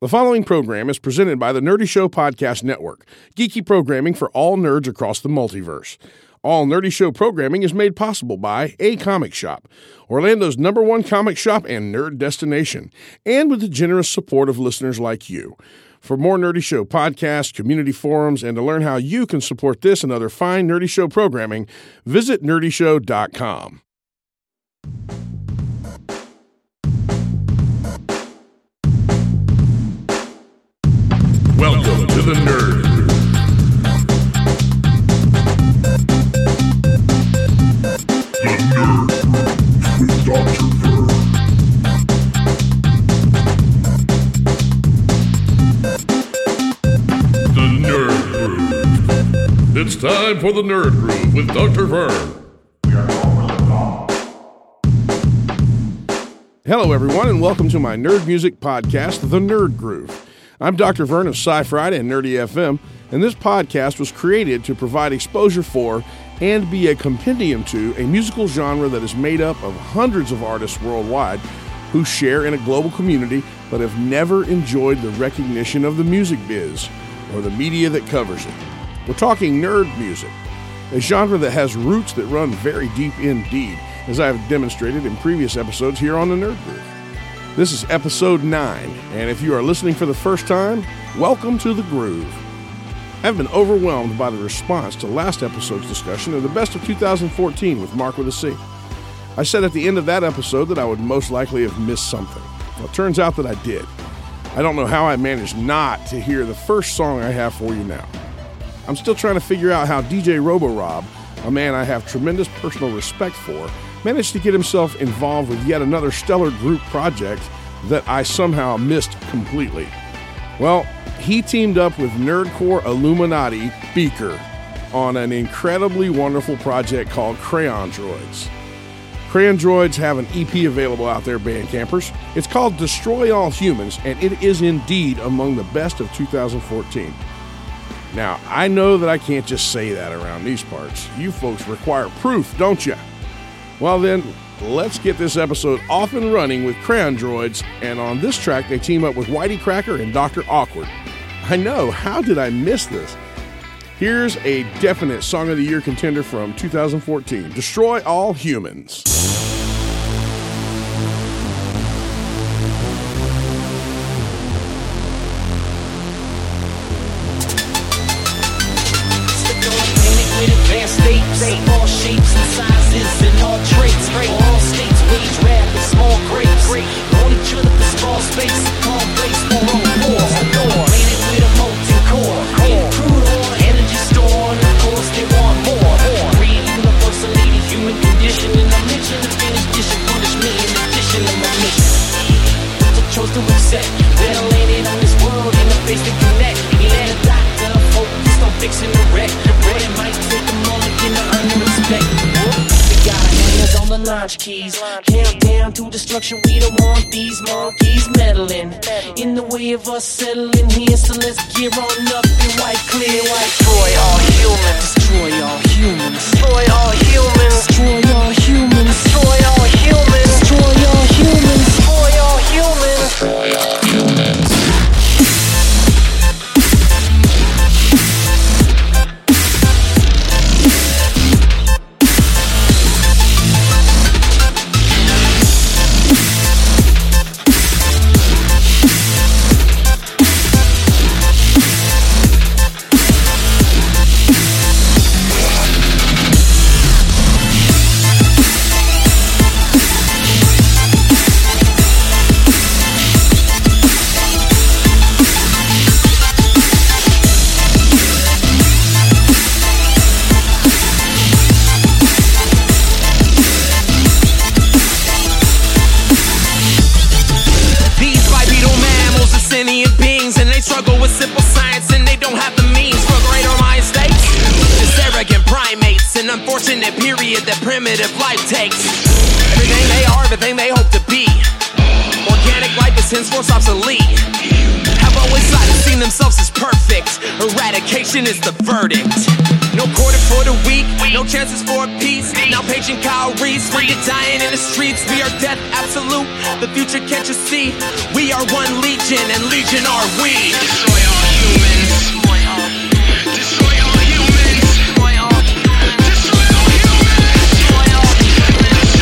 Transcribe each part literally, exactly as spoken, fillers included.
The following program is presented by the Nerdy Show Podcast Network, geeky programming for all nerds across the multiverse. All Nerdy Show programming is made possible by A Comic Shop, Orlando's number one comic shop and nerd destination, and with the generous support of listeners like you. For more Nerdy Show podcasts, community forums, and to learn how you can support this and other fine Nerdy Show programming, visit nerdy show dot com. Welcome to the Nerd Group. The Nerd Group with Doctor Vern. The Nerd Group. It's time for the Nerd Group with Doctor Vern. Hello, everyone, and welcome to my nerd music podcast, The Nerd Groove. I'm Doctor Vern of Sci Friday and Nerdy F M, and this podcast was created to provide exposure for and be a compendium to a musical genre that is made up of hundreds of artists worldwide who share in a global community but have never enjoyed the recognition of the music biz or the media that covers it. We're talking nerd music, a genre that has roots that run very deep indeed, as I have demonstrated in previous episodes here on the Nerd Groove. This is episode nine, and if you are listening for the first time, welcome to the groove. I've been overwhelmed by the response to last episode's discussion of the best of two thousand fourteen with Mark with a C. I said at the end of that episode that I would most likely have missed something. Well, it turns out that I did. I don't know how I managed not to hear the first song I have for you now. I'm still trying to figure out how D J Robo-Rob, a man I have tremendous personal respect for, managed to get himself involved with yet another stellar group project that I somehow missed completely. Well, he teamed up with Nerdcore Illuminati Beaker on an incredibly wonderful project called Crayon Droids. Crayon Droids have an E P available out there, band campers. It's called Destroy All Humans, and it is indeed among the best of two thousand fourteen. Now, I know that I can't just say that around these parts. You folks require proof, don't you? Well then, let's get this episode off and running with Crayon Droids, and on this track they team up with Whitey Cracker and Doctor Awkward. I know, how did I miss this? Here's a definite Song of the Year contender from two thousand fourteen, Destroy All Humans. All shapes and sizes and all traits, all states, wage rap and small grapes, on each other for small space, small place, more on floors, the door, planet with a molten core, and crude oil, energy store, and of course they want more, real universally the human condition, and I mention the finished dish and punish me in addition to my mission. I chose to accept that I landed on this world in the face to connect, he let a doctor focused on fixing the wreck, but it might take a moment to earn the respect. We got our hands on the launch keys, count down to destruction. We don't want these monkeys meddling in the way of us settling here. So let's gear on up and wipe clear, wipe. Destroy all humans. Destroy all humans. Destroy all humans. Destroy all humans. Destroy all humans. Destroy all humans. Destroy all humans. Destroy all humans. Unfortunate period that primitive life takes. Everything they are, everything they hope to be. Organic life is henceforth obsolete. Have always tried to see seeing themselves as perfect. Eradication is the verdict. No quarter for the weak, no chances for peace. Now Paige and Kyle Reese, we're dying in the streets. We are death absolute, the future can't you see? We are one legion, and legion are we. Destroy all humans. Destroy all humans. Destroy all humans. Destroy all humans. Destroy all humans.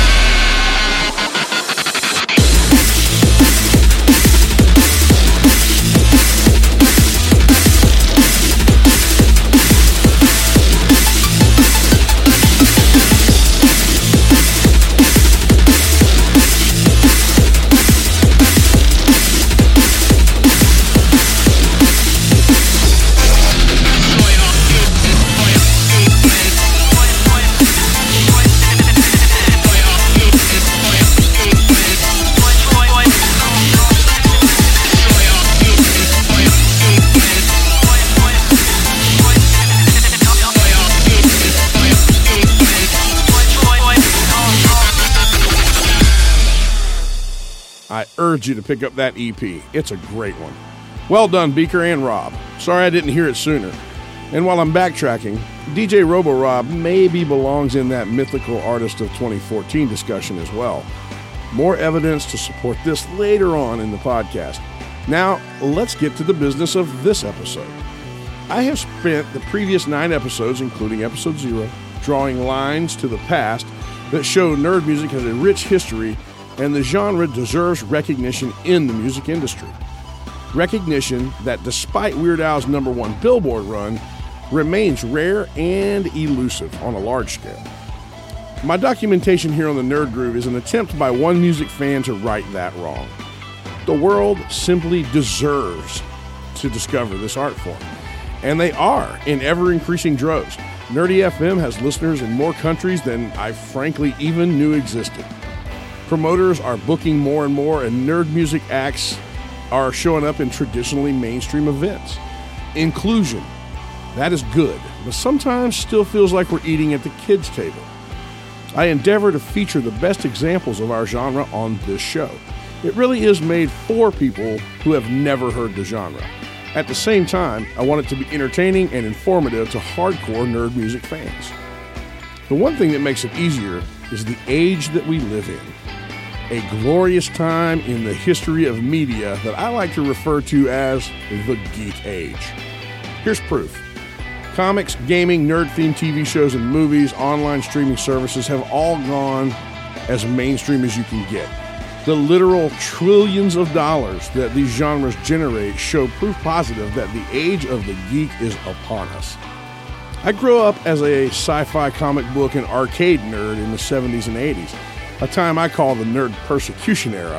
I urge you to pick up that E P. It's a great one. Well done, Beaker and Rob. Sorry I didn't hear it sooner. And while I'm backtracking, D J Robo-Rob maybe belongs in that mythical artist of twenty fourteen discussion as well. More evidence to support this later on in the podcast. Now, let's get to the business of this episode. I have spent the previous nine episodes, including episode zero, drawing lines to the past that show nerd music has a rich history and the genre deserves recognition in the music industry. Recognition that despite Weird Al's number one Billboard run, remains rare and elusive on a large scale. My documentation here on the Nerd Groove is an attempt by one music fan to right that wrong. The world simply deserves to discover this art form, and they are in ever-increasing droves. Nerdy F M has listeners in more countries than I frankly even knew existed. Promoters are booking more and more, and nerd music acts are showing up in traditionally mainstream events. Inclusion, that is good, but sometimes still feels like we're eating at the kids' table. I endeavor to feature the best examples of our genre on this show. It really is made for people who have never heard the genre. At the same time, I want it to be entertaining and informative to hardcore nerd music fans. The one thing that makes it easier is the age that we live in. A glorious time in the history of media that I like to refer to as the geek age. Here's proof. Comics, gaming, nerd-themed T V shows and movies, online streaming services have all gone as mainstream as you can get. The literal trillions of dollars that these genres generate show proof positive that the age of the geek is upon us. I grew up as a sci-fi comic book and arcade nerd in the seventies and eighties. A time I call the nerd persecution era.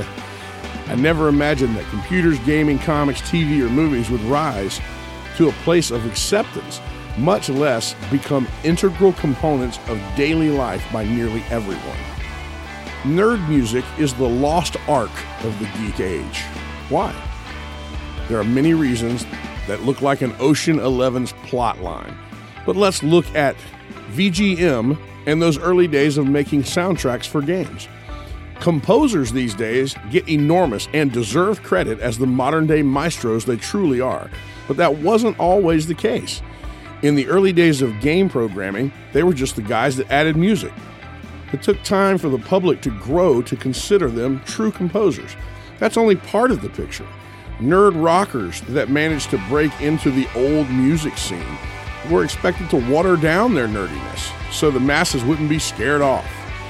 I never imagined that computers, gaming, comics, T V, or movies would rise to a place of acceptance, much less become integral components of daily life by nearly everyone. Nerd music is the lost ark of the geek age. Why? There are many reasons that look like an Ocean Eleven's plot line, but let's look at V G M and those early days of making soundtracks for games. Composers these days get enormous and deserved credit as the modern-day maestros they truly are, but that wasn't always the case. In the early days of game programming, they were just the guys that added music. It took time for the public to grow to consider them true composers. That's only part of the picture. Nerd rockers that managed to break into the old music scene were expected to water down their nerdiness so the masses wouldn't be scared off.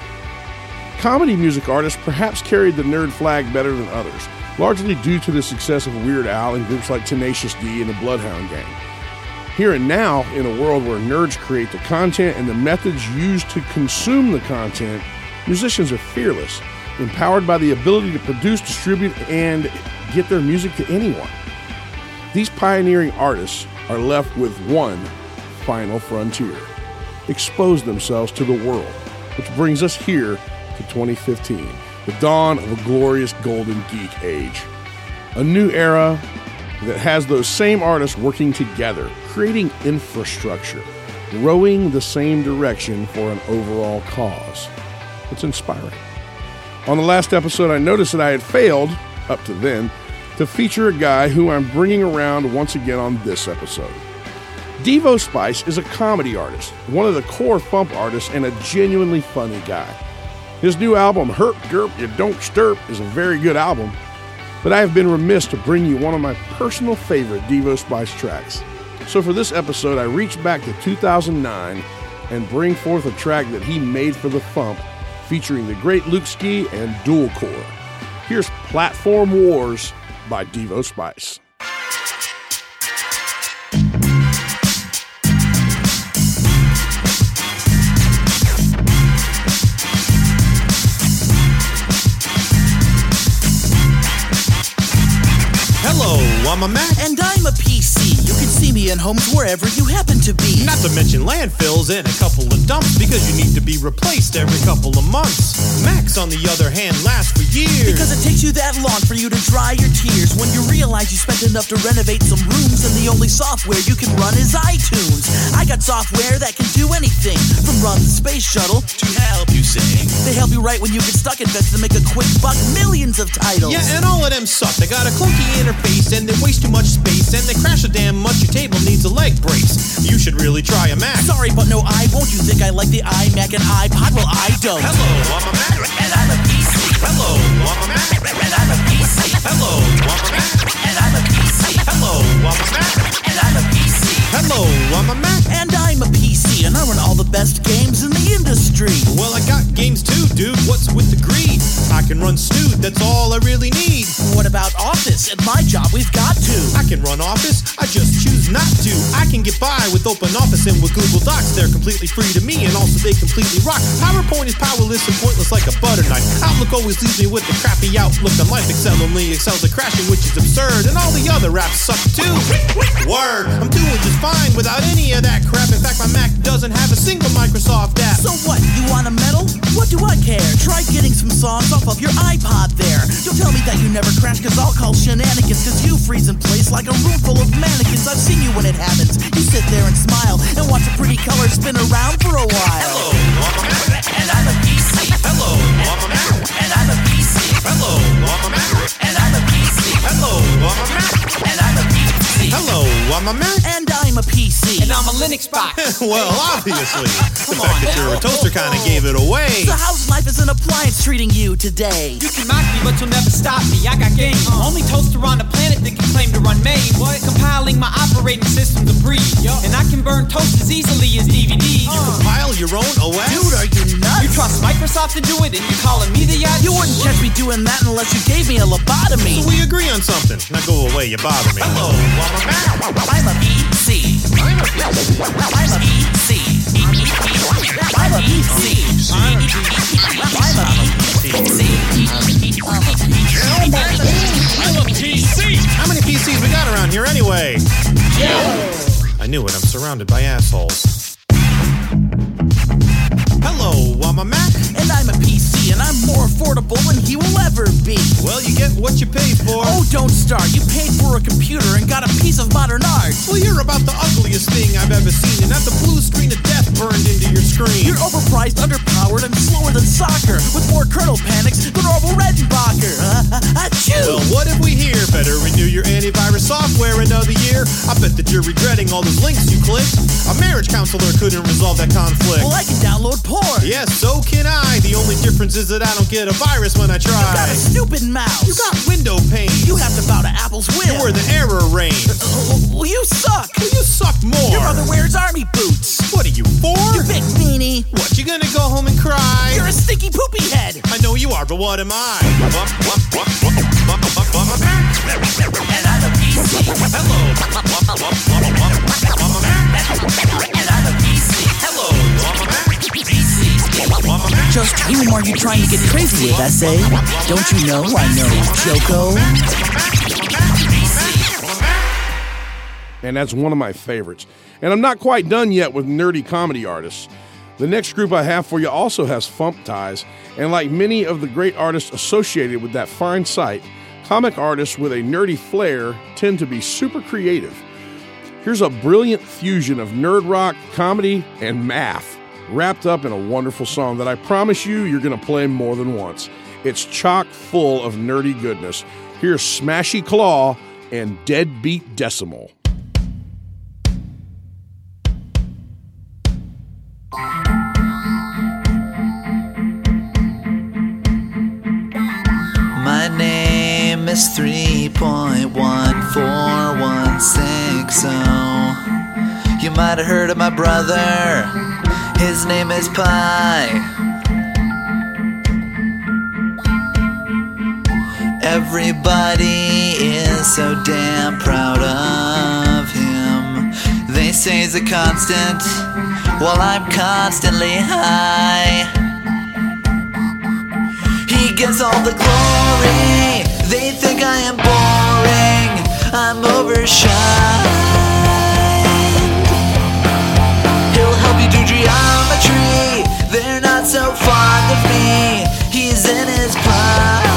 Comedy music artists perhaps carried the nerd flag better than others, largely due to the success of Weird Al and groups like Tenacious D and the Bloodhound Gang. Here and now, in a world where nerds create the content and the methods used to consume the content, musicians are fearless, empowered by the ability to produce, distribute, and get their music to anyone. These pioneering artists are left with one final frontier: expose themselves to the world, which brings us here to twenty fifteen, the dawn of a glorious golden geek age. A new era that has those same artists working together, creating infrastructure, rowing the same direction for an overall cause. It's inspiring. On the last episode, I noticed that I had failed, up to then, to feature a guy who I'm bringing around once again on this episode. Devo Spice is a comedy artist, one of the core Fump artists, and a genuinely funny guy. His new album, Herp Gerp You Don't Stirp, is a very good album, but I have been remiss to bring you one of my personal favorite Devo Spice tracks. So for this episode, I reach back to two thousand nine and bring forth a track that he made for the Fump, featuring the great Luke Ski and Dual Core. Here's Platform Wars by Devo Spice. Hello, I'm a Mac. And I'm a P C. You can see me in homes wherever you happen to be. Not to mention landfills and a couple of dumps, because you need to be replaced every couple of months. Macs, on the other hand, last for years. Because it takes you that long for you to dry your tears when you realize you spent enough to renovate some rooms and the only software you can run is iTunes. I got software that can do anything, from run the space shuttle to help you sing. They help you write when you get stuck in bed to make a quick buck, millions of titles. Yeah, and all of them suck. They got a clunky interface and they waste too much space and they crash a damn much. Your table needs a leg brace. You should really try a Mac. Sorry, but no, I won't. You think I like the iMac and iPod? Well, I don't. Hello, I'm a Mac. And I'm a P C. Hello, I'm a Mac. And I'm a P C. Hello, I'm a Mac. And I'm a P C. Hello, I'm a Mac. And I'm a P C. Hello, I'm a Mac. And I'm a P C, and I run all the best games in the industry. Well, I got games too, dude. What's with the greed? I can run Snood, that's all I really need. What about Office? At my job, we've got to. I can run Office, I just choose not to. I can get by with OpenOffice and with Google Docs. They're completely free to me, and also they completely rock. PowerPoint is powerless and pointless like a butter knife. Outlook always leaves me with the crappy outlook on life. Excel only excels at crashing, which is absurd. And all the other apps suck too. Word, I'm doing just fine without any of that crap. In fact, my Mac doesn't have a single Microsoft app. So what, you want a medal? What do I care? Try getting some songs off of your iPod there. Don't tell me that you never crash, cause I'll call shenanigans, cause you freeze in place like a room full of mannequins. I've seen you when it happens. You sit there and smile and watch a pretty color spin around for a while. Hello, I'm a Mac. And I'm a P C. Hello, I'm a Mac. And I'm a P C. Hello, I'm a Mac. And I'm a P C. Hello, I'm a Mac. And I'm a P C. Hello, I'm a Mac. And I'm a P C. And I'm a Linux box. Well, obviously. The fact that you're a toaster kind of gave it away. So how's life as an appliance treating you today? You can mock me, but you'll never stop me. I got game. Uh. Only toaster on the planet that can claim to run main. What? Compiling my operating system to breathe. Yo. And I can burn toast as easily as D V Ds. You uh. compile your own O S? Dude, are you nuts? You trust Microsoft to do it, and you're calling me the yacht? You wouldn't catch me doing that unless you gave me a lobotomy. So we agree on something. Now go away, you bother me. Hello, I'm a Mac. I'm a P C. I'm a P C. I'm a P C. I'm a P C. I'm a P C. How many P Cs we got around here anyway? I knew it, I'm surrounded by assholes. Hello, I'm a Mac. And I'm a P C, and I'm more affordable than he will ever be. Well, you get what you pay for. Oh, don't start. You paid for a computer and got a piece of modern art. Well, you're about the ugliest thing I've ever seen, and have the blue screen of death burned into your screen. You're overpriced, underpowered, and slower than soccer, with more kernel panics than Orville Redenbacher. Uh, achoo! Well, what if we here better renew your antivirus software another year? I bet that you're regretting all those links you clicked. A marriage counselor couldn't resolve that conflict. Well, I can download porn. Yes, so can I. The only difference is that I don't get a virus when I try. You got a stupid mouse. You got window pane. You have to bow to Apple's whim. You're where the error reigns. Uh, well, you suck. Well, you suck more. Your mother wears army boots. What are you for? You big meanie. What, you gonna go home and cry? You're a stinky poopy head. I know you are, but what am I? And I'm a P C. Hello. And I'm a P C. Hello. P C. Just whom are you trying to get crazy with, S A? Don't you know I know Joko? And that's one of my favorites. And I'm not quite done yet with nerdy comedy artists. The next group I have for you also has Fump ties, and like many of the great artists associated with that fine site, comic artists with a nerdy flair tend to be super creative. Here's a brilliant fusion of nerd rock, comedy, and math, wrapped up in a wonderful song that I promise you you're going to play more than once. It's chock full of nerdy goodness. Here's Smashy Claw and Deadbeat Decimal. My name is three point one four one six zero. You might have heard of my brother. His name is Pi. Everybody is so damn proud of him. They say he's a constant, while I'm constantly high. He gets all the glory. They think I am boring. I'm overshined. He'll help you do geometry. They're not so fond of me. He's in his prime.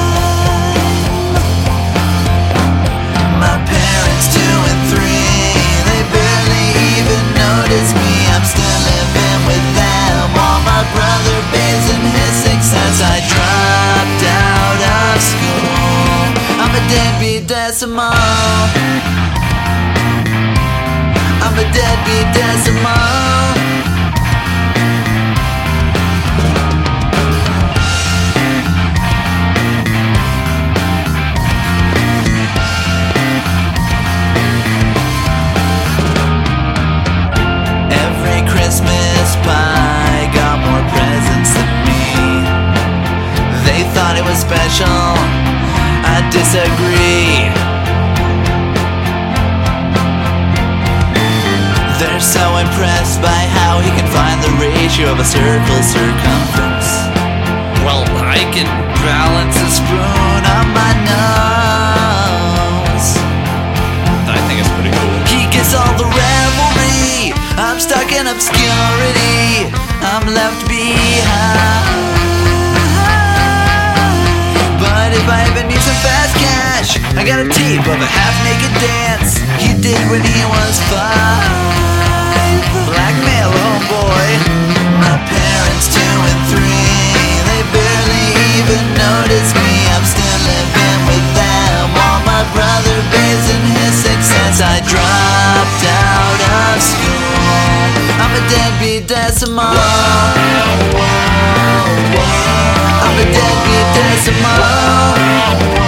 My parents two and three, they barely even notice me. I'm still living with them. While my brother bathes in his success. I dropped out of school. I'm a deadbeat decimal. I'm a deadbeat decimal. Christmas pie got more presents than me. They thought it was special. I disagree. They're so impressed by how he can find the ratio of a circle's circumference. Well, I can balance a spoon on my nose. I think it's pretty cool. He gets all the revelry. I'm stuck in obscurity. I'm left behind. But if I ever need some fast cash, I got a tape of a half-naked dance he did when he was five. Blackmail, homeboy. My parents two and three, they barely even notice me. I'm still living with them. While my brother bathes in his success. I dropped out of school. I'm a deadbeat decimal. I'm a deadbeat decimal.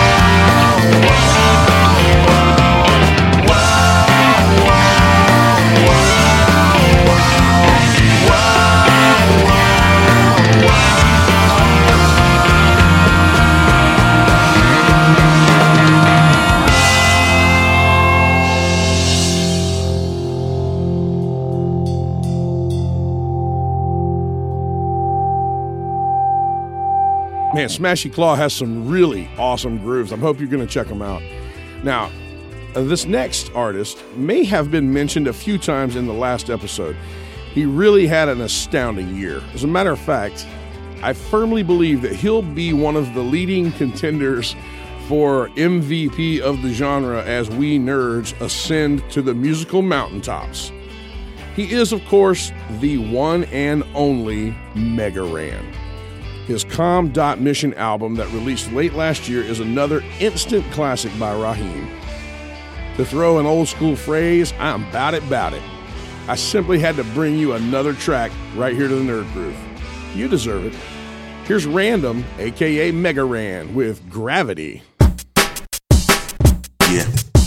Man, Smashy Claw has some really awesome grooves. I hope you're going to check them out. Now, uh, this next artist may have been mentioned a few times in the last episode. He really had an astounding year. As a matter of fact, I firmly believe that he'll be one of the leading contenders for M V P of the genre as we nerds ascend to the musical mountaintops. He is, of course, the one and only Mega Ran. His Calm Dot Mission album that released late last year is another instant classic by Raheem. To throw an old school phrase, I'm bout it, bout it. I simply had to bring you another track right here to the Nerd Groove. You deserve it. Here's Random, aka Mega Ran, with Gravity. Yeah.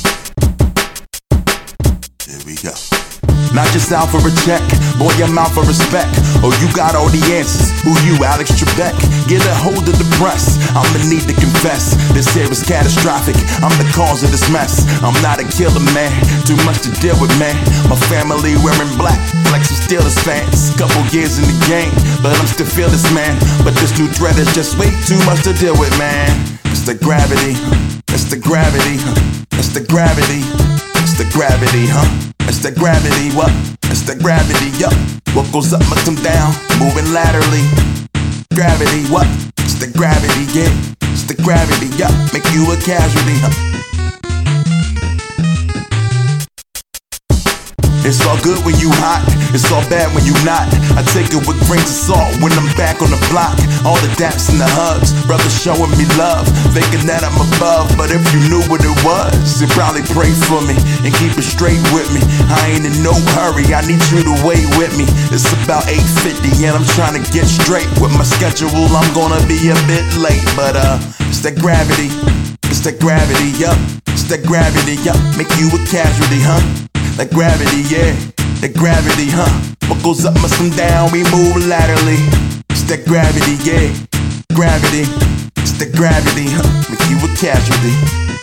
Here we go. Not just out for a check, boy, I'm out for respect. Oh, you got all the answers. Who you, Alex Trebek? Get a hold of the press. I'ma need to confess. This here is catastrophic. I'm the cause of this mess. I'm not a killer, man. Too much to deal with, man. My family wearing black, like some Steelers fans. Couple years in the game, but I'm still fearless, man. But this new threat is just way too much to deal with, man. It's the gravity. It's the gravity. It's the gravity. It's the gravity, huh? It's the gravity, what? It's the gravity, yup. What goes up must come down, moving laterally. Gravity, what? It's the gravity, yeah. It's the gravity, yup. Make you a casualty, huh? It's all good when you hot, it's all bad when you not. I take it with grains of salt when I'm back on the block. All the daps and the hugs, brothers showing me love, thinking that I'm above. But if you knew what it was, you'd probably pray for me and keep it straight with me. I ain't in no hurry, I need you to wait with me. It's about eight fifty and I'm trying to get straight with my schedule. I'm gonna be a bit late, but uh, it's that gravity, it's that gravity, yup. It's that gravity, yup. Make you a casualty, huh? That gravity, yeah, that gravity, huh? What goes up must come down, we move laterally. It's that gravity, yeah, gravity. It's that gravity, huh? Make you a casualty.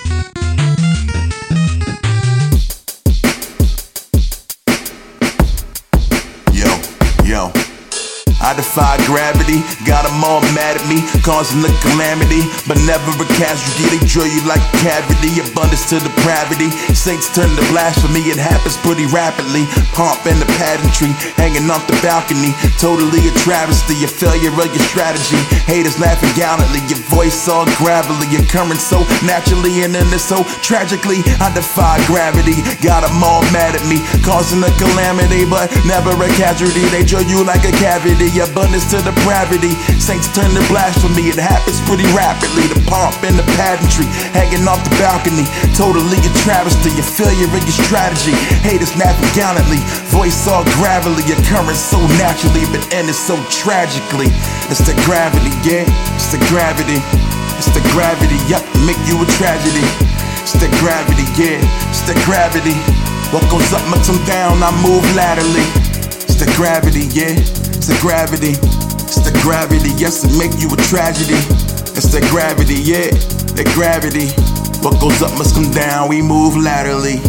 Yo, yo. I defy gravity, got them all mad at me, causing a calamity, but never a casualty. They drill you like a cavity, abundance to depravity. Saints turn to blasphemy, it happens pretty rapidly. Pomp and the pageantry, hanging off the balcony, totally a travesty, a failure of your strategy. Haters laughing gallantly, your voice all gravelly, occurring so naturally and then it's so tragically. I defy gravity, got them all mad at me, causing a calamity, but never a casualty. They drill you like a cavity, abundance to depravity. Saints turn to blasphemy, it happens pretty rapidly. The pomp and the pageantry, hanging off the balcony, totally a travesty, a failure in your strategy. Haters napping gallantly, voice all gravelly, occurring so naturally, but ending so tragically. It's the gravity, yeah, it's the gravity. It's the gravity, yup, make you a tragedy. It's the gravity, yeah, it's the gravity. What goes up must come down, I move laterally. It's the gravity, yeah, it's the gravity. It's the gravity, yes, it make you a tragedy. It's the gravity, yeah, the gravity. What goes up must come down, we move laterally.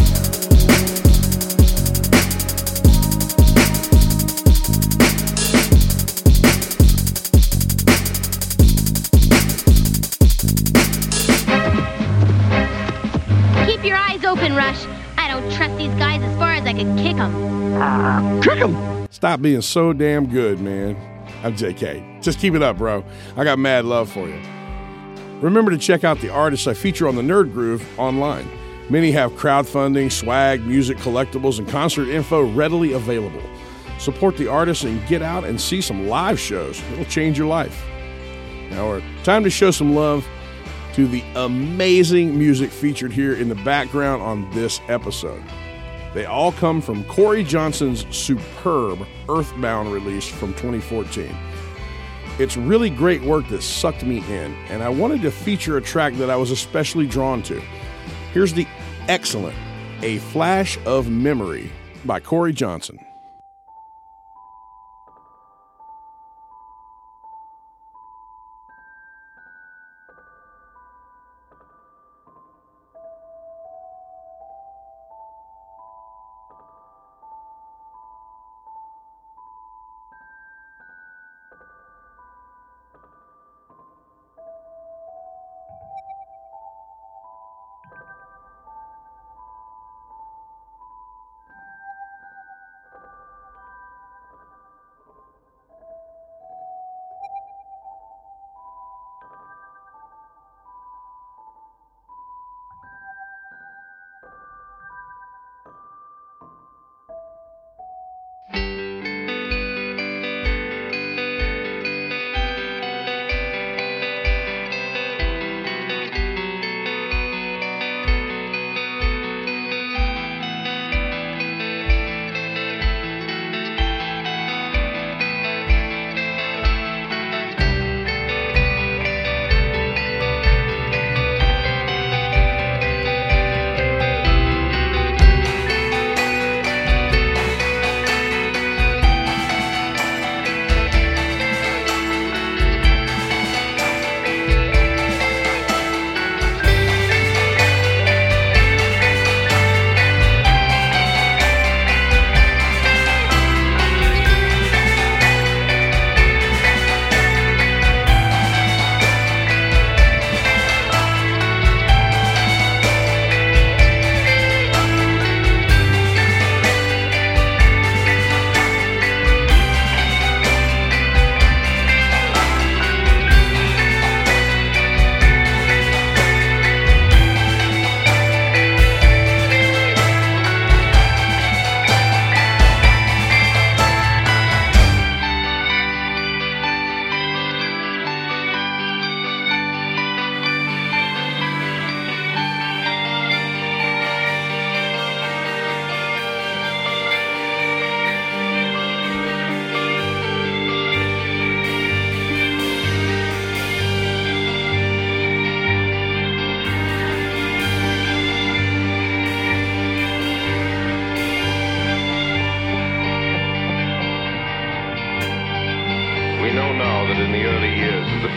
Keep your eyes open, Rush. I don't trust these guys as far as I could kick them. Kick him! Stop being so damn good, man. I'm J K. Just keep it up, bro. I got mad love for you. Remember to check out the artists I feature on the Nerd Groove online. Many have crowdfunding, swag, music, collectibles, and concert info readily available. Support the artists and get out and see some live shows. It'll change your life. Now, it's time to show some love to the amazing music featured here in the background on this episode. They all come from Corey Johnson's superb Earthbound release from twenty fourteen. It's really great work that sucked me in, and I wanted to feature a track that I was especially drawn to. Here's the excellent A Flash of Memory by Corey Johnson.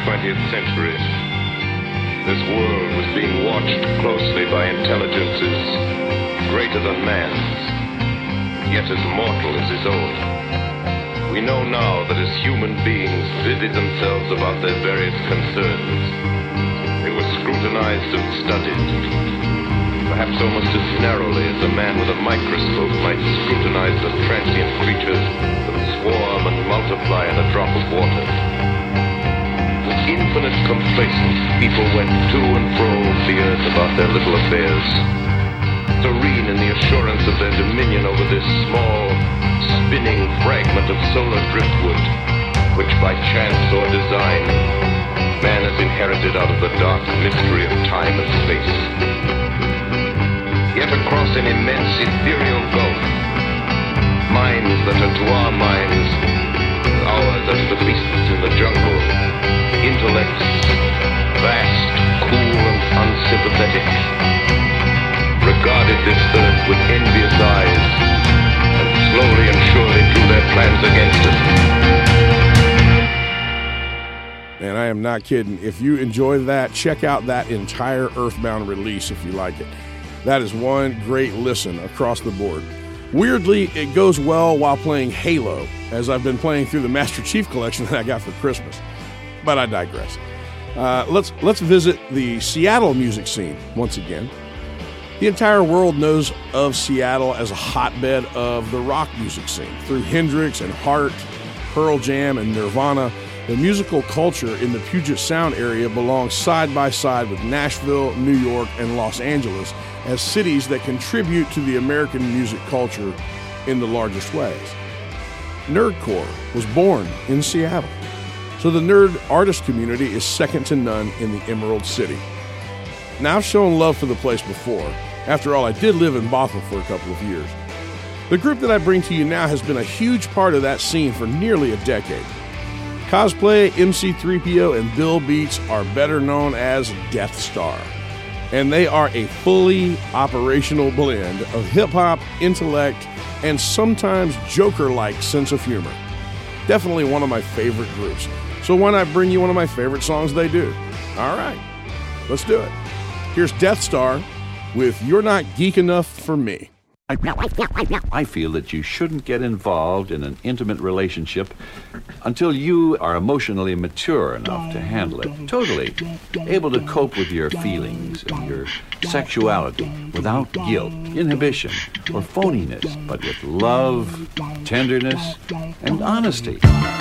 twentieth century. This world was being watched closely by intelligences greater than man's, yet as mortal as his own. We know now that as human beings busy themselves about their various concerns, they were scrutinized and studied, perhaps almost as narrowly as a man with a microscope might scrutinize the transient creatures that swarm and multiply in a drop of water. With infinite complacence, people went to and fro the earth about their little affairs, serene in the assurance of their dominion over this small, spinning fragment of solar driftwood, which by chance or design, man has inherited out of the dark mystery of time and space. Yet across an immense ethereal gulf, minds that are to our minds, ours are to the beasts in the jungle, intellects, vast, cool, and unsympathetic, regarded this earth with envious eyes, and slowly and surely drew their plans against us. And I am not kidding. If you enjoy that, check out that entire Earthbound release if you like it. That is one great listen across the board. Weirdly, it goes well while playing Halo, as I've been playing through the Master Chief Collection that I got for Christmas. But I digress. Uh, let's let's visit the Seattle music scene once again. The entire world knows of Seattle as a hotbed of the rock music scene. Through Hendrix and Heart, Pearl Jam, and Nirvana, the musical culture in the Puget Sound area belongs side by side with Nashville, New York, and Los Angeles as cities that contribute to the American music culture in the largest ways. Nerdcore was born in Seattle, so the nerd artist community is second to none in the Emerald City. Now, I've shown love for the place before. After all, I did live in Bothell for a couple of years. The group that I bring to you now has been a huge part of that scene for nearly a decade. Cosplay, M C three P O, and Bill Beats are better known as Death Star. And they are a fully operational blend of hip-hop, intellect, and sometimes Joker-like sense of humor. Definitely one of my favorite groups. So why not bring you one of my favorite songs they do? All right, let's do it. Here's Death Star with You're Not Geek Enough for Me. I feel that you shouldn't get involved in an intimate relationship until you are emotionally mature enough to handle it totally, able to cope with your feelings and your sexuality without guilt, inhibition, or phoniness, but with love, tenderness, and honesty.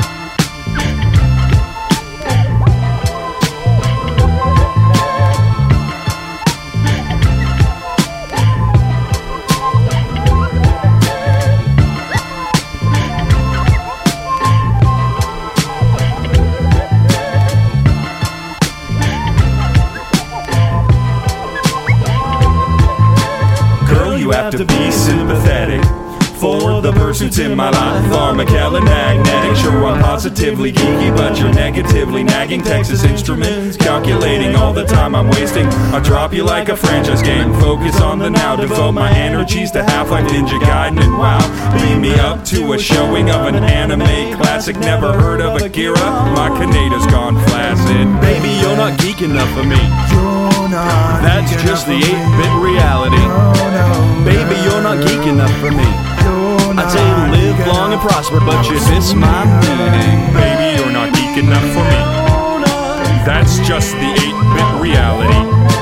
Have to be sympathetic for the pursuits in my life. Pharmacal and magnetic. Sure, I'm positively geeky, but you're negatively nagging. Texas Instruments, calculating all the time I'm wasting. I drop you like a franchise game. Focus on the now. Devote my energies to Half-Life, Ninja Gaiden, and WoW. Beam me up to a showing of an anime classic. Never heard of Akira? My Kaneda's gone flaccid. Baby, you're not geek enough for me. That's just the eight-bit reality. Baby, you're not geek enough for me. I'd say live long and prosper, but you miss my meaning. Baby, you're not geek enough for me. That's just the eight-bit reality.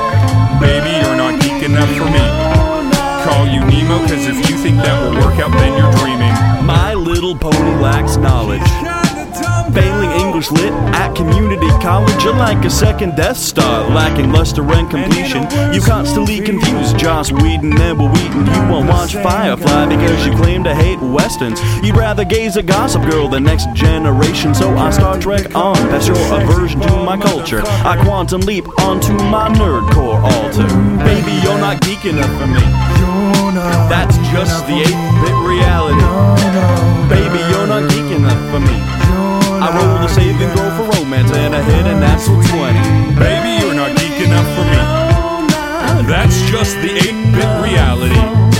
Baby, you're not geek enough for me. Call you Nemo, cause if you think that will work out, then you're dreaming. My little pony lacks knowledge. Failing English lit at community college, you're like a second Death Star, lacking luster and completion. You constantly confuse Joss Whedon and Will Wheaton. You won't watch Firefly because you claim to hate westerns. You'd rather gaze at Gossip Girl than Next Generation. So I Star Trek on, that's your aversion to my culture. I quantum leap onto my nerdcore altar. Baby, you're not geek enough for me. That's just the eight-bit reality. Baby, you're not geek enough for me. I roll a save and go for romance and a hit and that's twenty. Baby, you're not geek enough for me. That's just the eight-bit reality.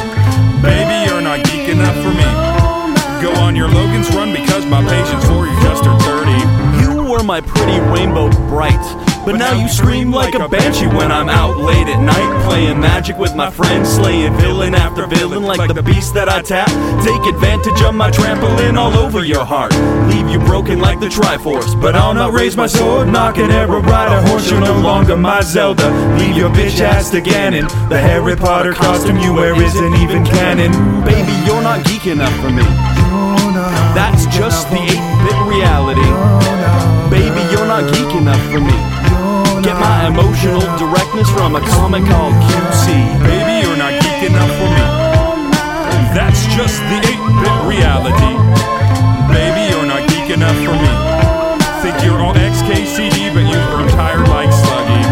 Baby, you're not geek enough for me. Go on your Logan's run because my patience for you just turned thirty. You were my pretty rainbow bright. But now you scream like a banshee when I'm out late at night, playing magic with my friends, slaying villain after villain like the beast that I tap. Take advantage of my trampoline all over your heart, leave you broken like the Triforce. But I'll not raise my sword, knock an arrow, ride a horse. You're no longer my Zelda, leave your bitch ass to Ganon. The Harry Potter costume you wear isn't even canon. Baby, you're not geek enough for me. That's just the eight-bit reality. Baby, you're not geek enough for me. Get my emotional directness from a comic called Q C. Baby, you're not geek enough for me. That's just the eight-bit reality. Baby, you're not geek enough for me. Think you're on X K C D, but you've grown tired like Sluggy.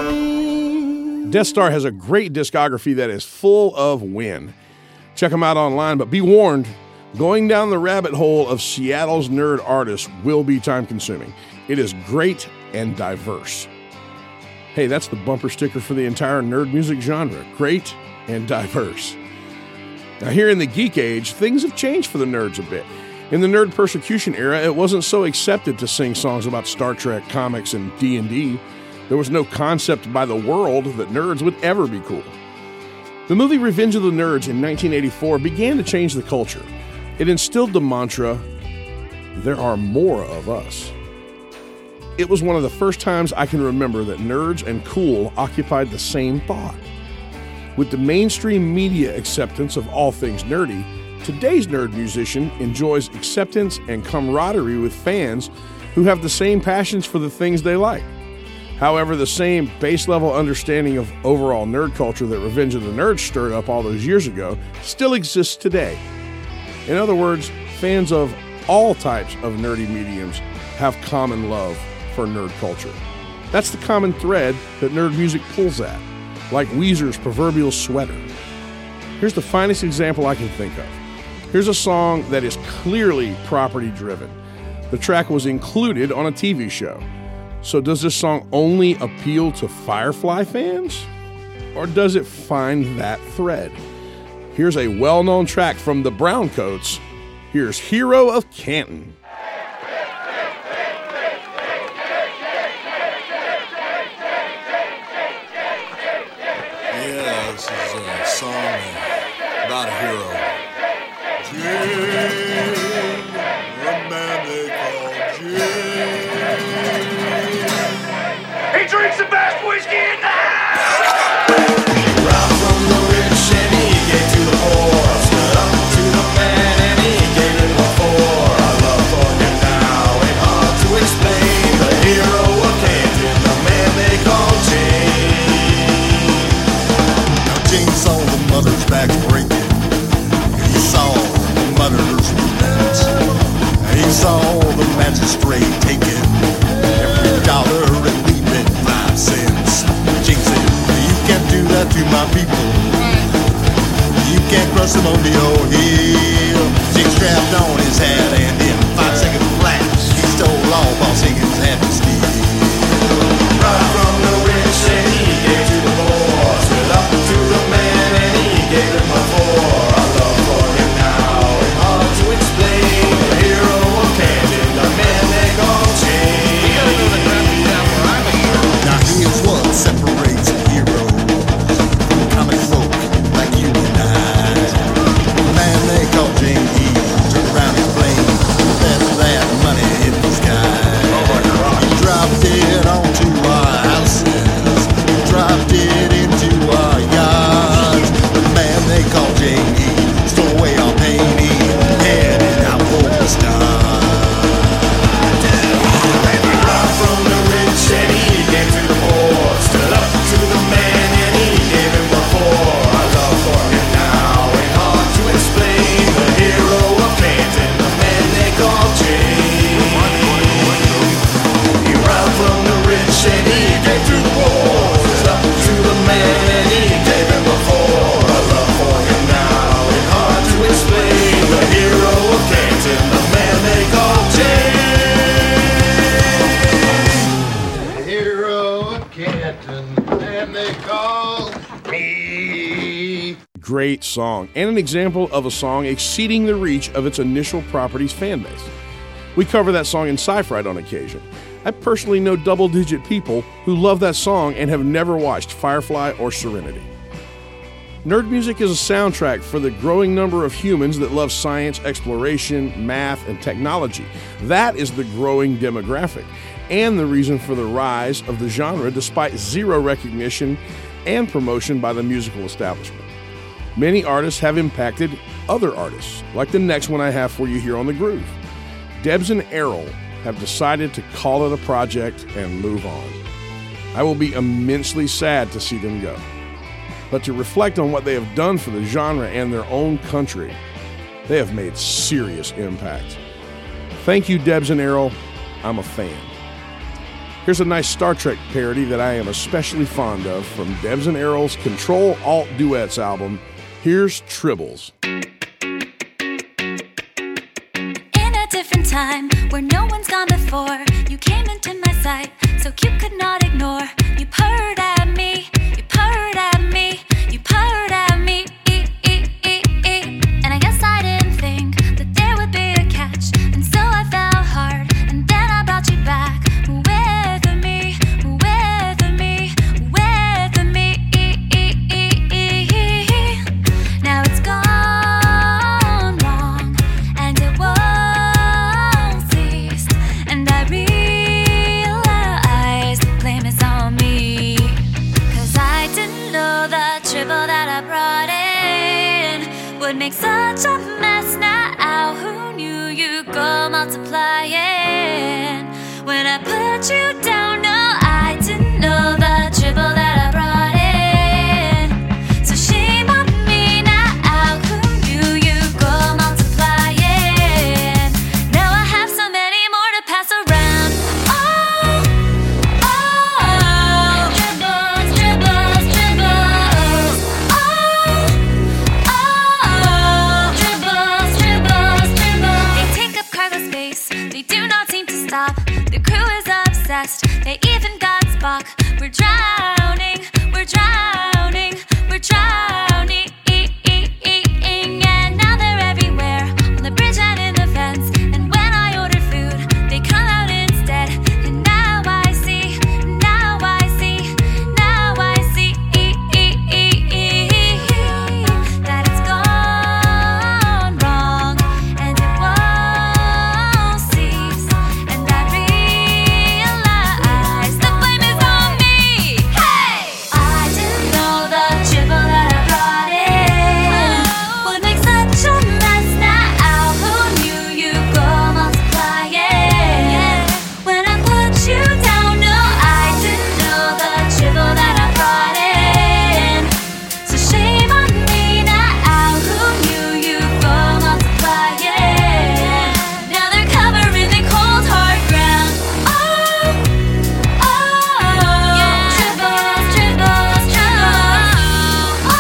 Death Star has a great discography that is full of win. Check them out online, but be warned, going down the rabbit hole of Seattle's nerd artists will be time-consuming. It is great and diverse. Hey, that's the bumper sticker for the entire nerd music genre. Great and diverse. Now, here in the geek age, things have changed for the nerds a bit. In the nerd persecution era, it wasn't so accepted to sing songs about Star Trek, comics, and D and D. There was no concept by the world that nerds would ever be cool. The movie Revenge of the Nerds in nineteen eighty-four began to change the culture. It instilled the mantra, there are more of us. It was one of the first times I can remember that nerds and cool occupied the same thought. With the mainstream media acceptance of all things nerdy, today's nerd musician enjoys acceptance and camaraderie with fans who have the same passions for the things they like. However, the same base-level understanding of overall nerd culture that Revenge of the Nerds stirred up all those years ago still exists today. In other words, fans of all types of nerdy mediums have common love for nerd culture. That's the common thread that nerd music pulls at, like Weezer's proverbial sweater. Here's the finest example I can think of. Here's a song that is clearly property-driven. The track was included on a T V show. So does this song only appeal to Firefly fans? Or does it find that thread? Here's a well-known track from the Browncoats. Here's Hero of Canton. Yeah, this is a song about a hero. Jane, a man they call Jane. He drinks the best whiskey in the house! Right from the rich and he gave to the poor. Stood up to the man and he gave it before. I love for him now, ain't hard to explain. The hero of Canton, the man they call Jane. Now Jane saw the mother's back breaking. He saw the mother's revenge. He saw the magistrate taking every dollar and leaving five cents. Jane said, you can't do that to my people. You can't crush them on the old hill. Jane strapped on his hat and in five second flash he stole all while singing his happy steed. Right from the rich and he gave to the poor. Stood up to the man and he gave him before. I love for him now, ain't hard to explain. The hero of Canton, the man they call Jane. You gotta know the graphic down where I'm a hero. Now here's what separates a hero from comic folk like you and I. The man they call Jane, he turned around his blade, let that money hit the sky. He dropped it onto our houses, he dropped it into our yards. The man they call Jane, he stole away our pain, he headed out for the stars. Right from the rich and he gave to the poor. Stood up to the man and he gave him before. I love for him now, ain't hard to explain. The hero of Canton, the man they call Jane. He ran from the rich and he gave to the poor. Stood up to the man and he gave him before. I love for him now, ain't hard to explain. The hero of Canton, the man they call Jane. Hero of Canton, the man they call me. Great song, and an example of a song exceeding the reach of its initial property's fan base. We cover that song in Sci-Fried on occasion. I personally know double-digit people who love that song and have never watched Firefly or Serenity. Nerd music is a soundtrack for the growing number of humans that love science, exploration, math, and technology. That is the growing demographic and the reason for the rise of the genre despite zero recognition and promotion by the musical establishment. Many artists have impacted other artists, like the next one I have for you here on The Groove. Debs and Errol have decided to call it a project and move on. I will be immensely sad to see them go. But to reflect on what they have done for the genre and their own country, they have made serious impact. Thank you, Debs and Errol. I'm a fan. Here's a nice Star Trek parody that I am especially fond of from Debs and Errol's Control Alt Duets album. Here's Tribbles. In a different time where no one's gone before, you came into my sight, so cute could not ignore. You purred at me, you purred at me, you purred at me. E, e, e, e. And I guess I didn't think that there would be a catch, and so I fell hard, and then I brought you back with me, with me, with me. E, e, e, e. Now it's gone wrong, and it won't cease, and I realize the blame is on me, 'cause I didn't know the triple that I brought in would make such a mess now. Who knew you'd go multiplying when I put you down? No, I didn't know the triple that I brought in, so shame on me now. Who knew you'd go multiplying? Now I have so many more to pass around. Oh, oh, dribbles, dribbles, dribbles. Oh, oh, dribbles, dribbles, dribbles. They take up cargo space, they do not seem to stop. The crew is obsessed, they even got Spock. We're drowning, we're drowning, we're drowning. And now they're everywhere, on the bridge and in the fence. And when I order food, they come out instead. And now I see, now I see, now I see that it's gone wrong, and it won't cease. And I realize the blame is on me. Hey! I didn't know the triple that I brought in would make such a mess now. Who knew you'd go multiplying when I put you down? No, I didn't know the triple that I brought in, so shame on me now. Who knew you'd go multiplying? Now they're covering the cold hard ground. Oh, oh, tribbles, tribbles, tribbles. Oh,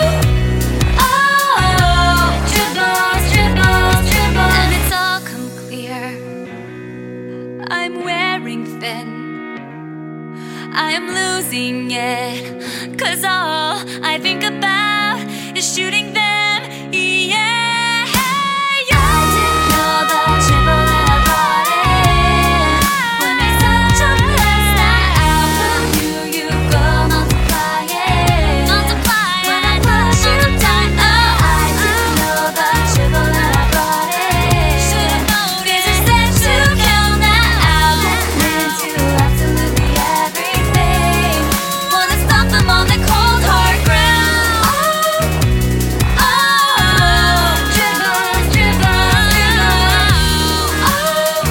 oh, tribbles, tribbles, tribbles. And it's all come clear. I'm wearing thin, I am losing it, 'cause all I think about is shooting them. Yeah, I didn't know the triple that I brought in would make such a mess now. Who knew you'd go multiplying, multiplying when I put you down? Oh, I didn't know the triple that I brought in. Should've known. These are set to kill now. Into absolutely everything. Wanna stop them on the cold hard ground. Oh, oh, dribbles, dribbles, dribbles. Oh,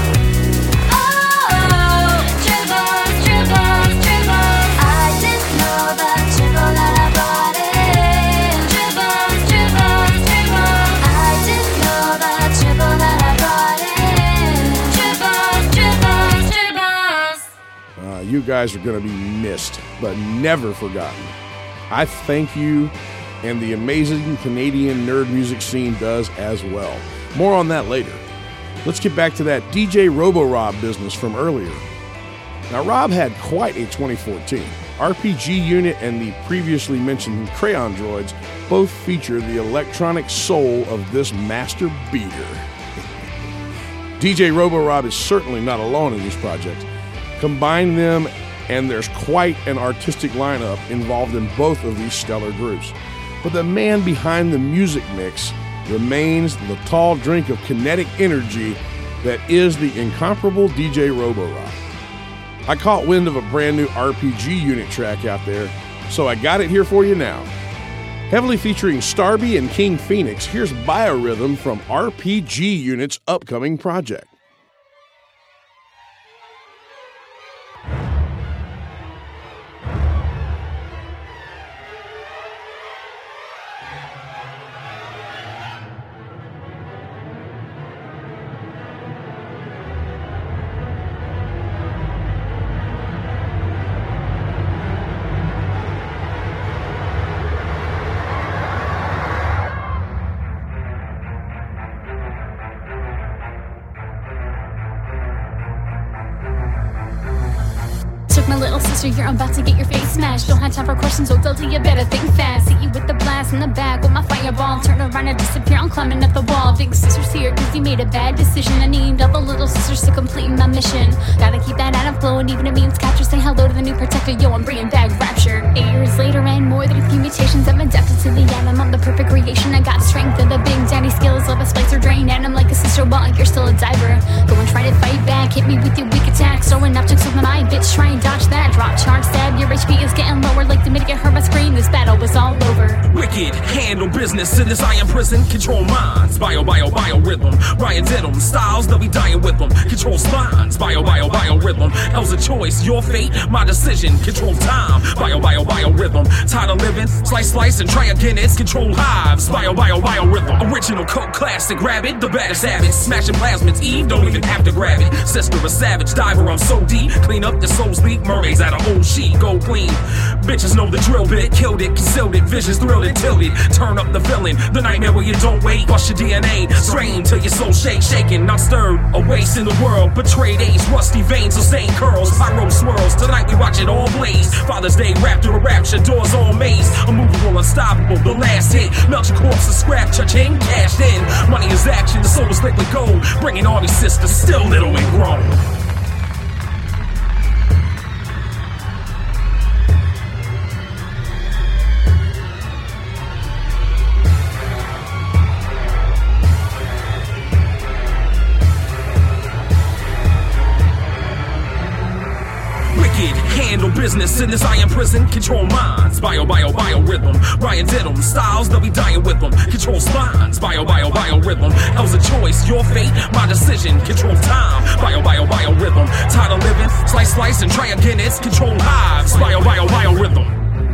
oh, dribbles, dribbles, dribbles. I didn't know the triple that I brought in. Dribbles, dribbles, dribbles. I didn't know the triple that I brought in. Dribbles, dribbles, dribbles. Uh, you guys are going to be missed, but never forgotten. I thank you, and the amazing Canadian nerd music scene does as well. More on that later. Let's get back to that D J Robo-Rob business from earlier. Now, Rob had quite a twenty fourteen. R P G Unit and the previously mentioned Crayon Droids both feature the electronic soul of this master beater. D J Robo-Rob is certainly not alone in these projects. Combine them, and there's quite an artistic lineup involved in both of these stellar groups. But the man behind the music mix remains the tall drink of kinetic energy that is the incomparable D J Roborock. I caught wind of a brand new R P G unit track out there, so I got it here for you now. Heavily featuring Starby and King Phoenix, here's Biorhythm from R P G Unit's upcoming project. My little sister, you're about to get your face smashed. Don't have time for questions, so Delta, you better think fast. Hit you with the blast in the back with my fireball. Turn around and disappear, I'm climbing up the wall. Big sister's here, cause you made a bad decision. I need all the little sisters to complete my mission. Gotta keep that atom flowing, even if it means capture. Say hello to the new protector, yo, I'm bringing back rapture. Eight years later and more than a few mutations, I'm adapted to the atom. I'm the perfect creation, I got strength of the big daddy skills. Love a splicer drain, and I'm like a sister, but you're still a diver. Go and try to fight back, hit me with your weak attacks. Throwing objects with my bitch, try and dodge that. Drop charge, stab, your H P is getting lower. Like the minute you heard my scream, this battle was all over. Wicked, handle business in this iron prison. Control minds, bio, bio, bio rhythm. Ryan did them, styles, they'll be dying with them. Control spines, bio, bio, bio rhythm. Hell's a choice, your fate, my decision. Control time, bio, bio, bio rhythm. Tired of living, slice, slice, and try again. It's control hives, bio, bio, bio rhythm. Original Coke classic, rabbit, the baddest habit. Smashing plasmids, Eve, don't even have to grab it. Sister, a savage diver, I'm so deep. Clean up the souls leak, mermaids out of old sheet, go clean. Bitches know the drill bit, killed it, concealed it, visions thrilled it, tilted. Turn up the villain, the nightmare where you don't wait. Bust your D N A, strain till your soul shake, shaking, not stirred. A waste in the world, betrayed ace, rusty veins, sustained curls, pyro swirls. Tonight we watch it all blaze. Father's Day wrapped through a rapture, doors all maze. Immovable, unstoppable, the last hit. Melt your corpse and scrap, cha-ching, cashed in. Money is action, the soul is liquid gold. Bringing all these sisters, still little and grown. Handle business in this iron prison. Control minds, bio, bio, bio rhythm. Ryan did them, styles, they'll be dying with them. Control spines, bio, bio, bio rhythm. Hell's a choice, your fate, my decision. Control time, bio, bio, bio rhythm. Tired of living, slice, slice, and try again. It's control hives, bio, bio, bio rhythm.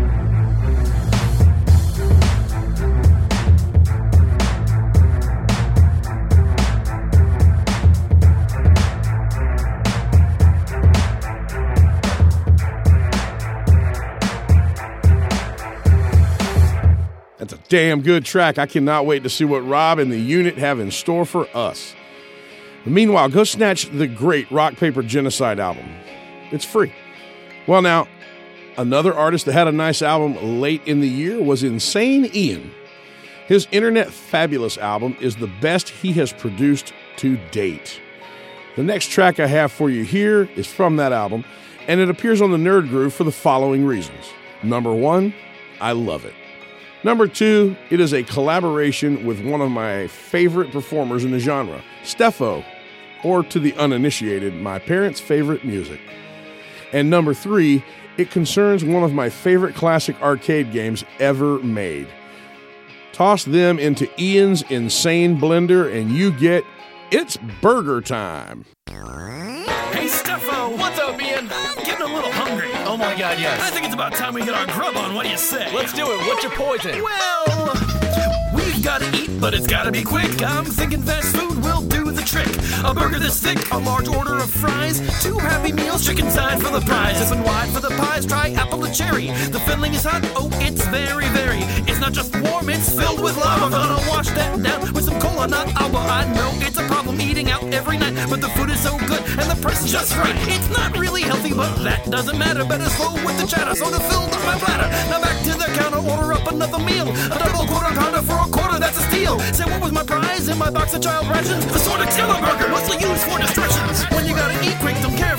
That's a damn good track. I cannot wait to see what Rob and the unit have in store for us. Meanwhile, go snatch the great Rock Paper Genocide album. It's free. Well, now, another artist that had a nice album late in the year was Insane Ian. His Internet Fabulous album is the best he has produced to date. The next track I have for you here is from that album, and it appears on the Nerd Groove for the following reasons. Number one, I love it. Number two, it is a collaboration with one of my favorite performers in the genre, Steffo, or to the uninitiated, my parents' favorite music. And number three, it concerns one of my favorite classic arcade games ever made. Toss them into Ian's insane blender and you get It's Burger Time. Hey, Steffo! What's up, Ian? I'm getting a little hungry. Oh my god, yes. I think it's about time we get our grub on. What do you say? Let's do it. What's your poison? Well, we've got to eat, but it's got to be quick. I'm thinking fast food will do the trick. A burger this thick, a large order of fries, two Happy Meals, chicken side for the prize. If and wide for the pies, try apple to cherry. The filling is hot, oh, it's very, very. It's not just warm, it's filled with love. I'm gonna wash that down with some cola, not agua. I know it's a problem eating out every night, but the food is so good and the price is just right. It's not really healthy, but that doesn't matter. Better slow with the chatter, so to fill up my bladder. Now back to the counter, order up another meal. A double quarter pounder for a quarter, that's a steal. Say, what was my prize in my box of child rations? The sort of killer burger, mostly used for distractions. When you gotta eat quick, don't care if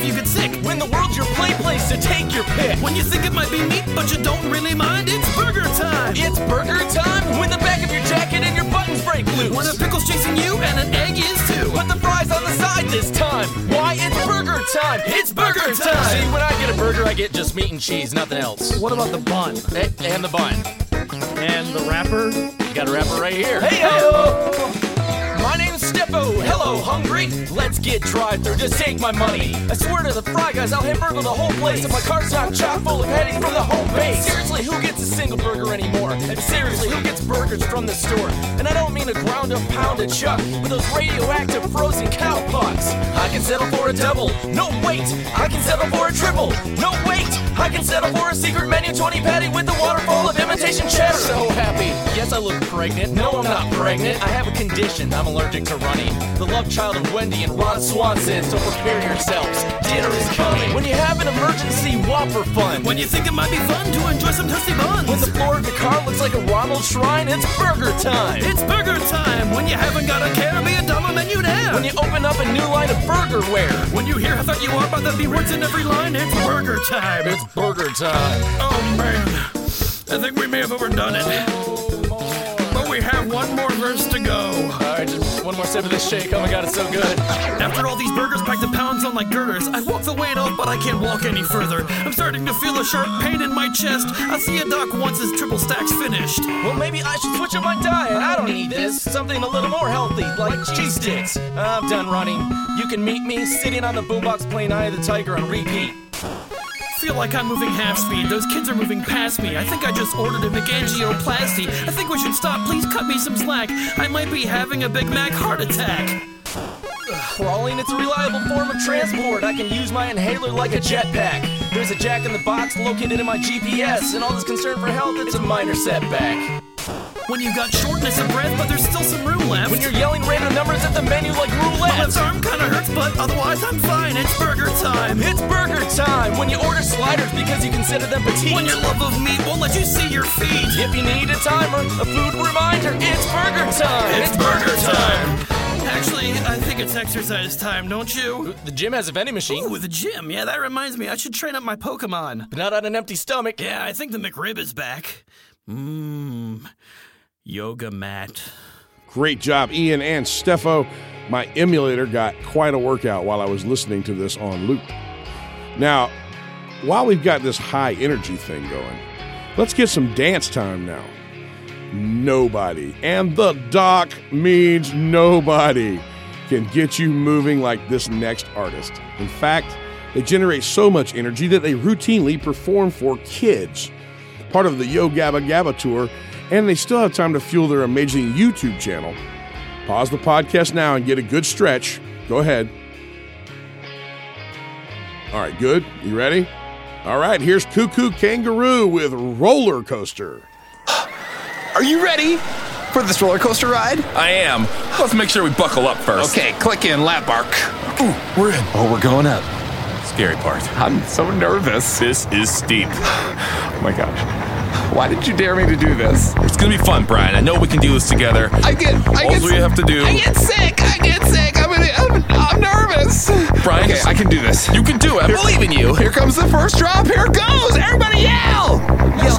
if you get sick. When the world's your play place to take your pick. When you think it might be meat, but you don't really mind, it's burger time. It's burger time when the back of your jacket and your buttons break loose. When a pickle's chasing you and an egg is too. Put the fries on the side this time. Why, it's burger time. It's burger time. See, when I get a burger, I get just meat and cheese, nothing else. What about the bun? And, and the bun. And the wrapper? You got a wrapper right here. Hey-o! My name's Steffo. Hello, hungry? Let's get drive-through. Just take my money. I swear to the fry guys, I'll hamburger the whole place. If my car's not chock full of heading from the home base. Seriously, who gets a single burger anymore? And seriously, who gets burgers from the store? And I don't mean a ground-up pound of chuck with those radioactive frozen cow pucks. I can settle for a double. No, wait. I can settle for a triple. No, wait. I can settle for a secret menu twenty patty with a waterfall of imitation cheddar. So happy. Yes, I look pregnant. No, I'm not pregnant. I have a condition. I'm allergic to running. The love child of Wendy and Ron Swanson. So prepare yourselves. Dinner is coming. When you have an emergency Whopper fund. When you think it might be fun to enjoy some toasty buns. When the floor of your car looks like a Ronald shrine, it's burger time. It's burger time. When you haven't got a care, be a dumb menu now. When you open up a new line of burgerware. When you hear how thought you are by the B words in every line, it's burger time. It's burger time. Oh man, I think we may have overdone it. But we have one more verse to go. Alright, just one more sip of this shake. Oh my god, it's so good. After all these burgers packed to pounds on like girders, I'd walk the weight off, but I can't walk any further. I'm starting to feel a sharp pain in my chest. I'll see a doc once his triple stack's finished. Well, maybe I should switch up my diet. I don't need this. Something a little more healthy, like cheese sticks. I'm done running. You can meet me sitting on the boombox playing Eye of the Tiger on repeat. I feel like I'm moving half speed. Those kids are moving past me. I think I just ordered a McAngioplasty. I think we should stop. Please cut me some slack. I might be having a Big Mac heart attack. Crawling, it's a reliable form of transport. I can use my inhaler like a jetpack. There's a jack in the box located in my G P S, and all this concern for health, it's a minor setback. When you got shortness of breath, but there's still some room left. When you're yelling random numbers at the menu like roulette. My left arm kinda hurts, but otherwise I'm fine. It's burger time. It's burger time. When you order sliders because you consider them petite. When your love of meat won't let you see your feet. If you need a timer, a food reminder, it's burger time. It's burger time. Actually, I think it's exercise time, don't you? The gym has a vending machine. Ooh, the gym. Yeah, that reminds me. I should train up my Pokemon. But not on an empty stomach. Yeah, I think the McRib is back. Mmm. Yoga mat. Great job, Ian and Steffo. My emulator got quite a workout while I was listening to this on loop. Now, while we've got this high energy thing going, let's get some dance time now. Nobody, and the doc means nobody, can get you moving like this next artist. In fact, they generate so much energy that they routinely perform for kids, part of the Yo Gabba Gabba tour, and they still have time to fuel their amazing YouTube channel. Pause the podcast now and get a good stretch. Go ahead. All right, good. You ready? All right, here's Cuckoo Kangaroo with Roller Coaster. Are you ready for this roller coaster ride? I am. Let's make sure we buckle up first. Okay, click in, lap bark. Ooh, we're in. Oh, we're going up. Scary part. I'm so nervous. This is steep. Oh my gosh. Why did you dare me to do this? It's gonna be fun, Brian. I know we can do this together. I get, I All get, we have to do. I get sick. I get sick. I'm, I'm, I'm nervous. Brian, okay, I can do this. You can do it. I Here, believe in you. Here comes the first drop. Here it goes. Everybody yell! Yell.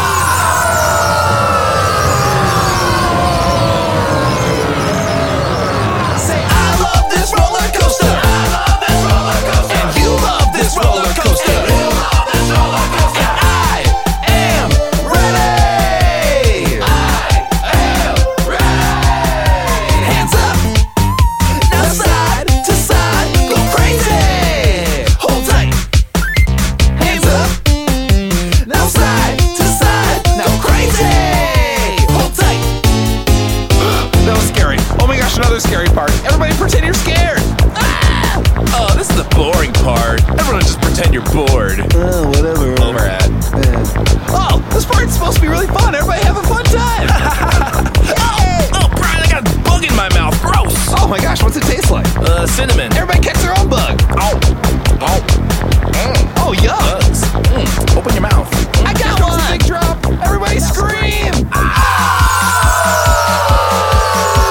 Say, I love this roller coaster. I love this roller coaster. And you love this roller coaster. And you love this roller coaster. And I am ready. I am ready. Hands up. Now side to side. Go crazy. Hold tight. Hands up. Now side to side. Now crazy. Hold tight. That was scary. Oh my gosh, another scary part. Everybody pretend you're scared. Ah! Oh, this is the boring part. Everyone just pretend you're bored. Oh, whatever. Over at. Oh, this part's supposed to be really fun. Everybody have a fun time. oh, oh, Brian, I got a bug in my mouth. Gross. Oh my gosh, what's it taste like? Uh, cinnamon. Everybody catch their own bug. Oh. Oh. Mm. Oh, yuck. Bugs. Mm. Open your mouth. Mm. I got one. A big drop. Everybody scream. Ah!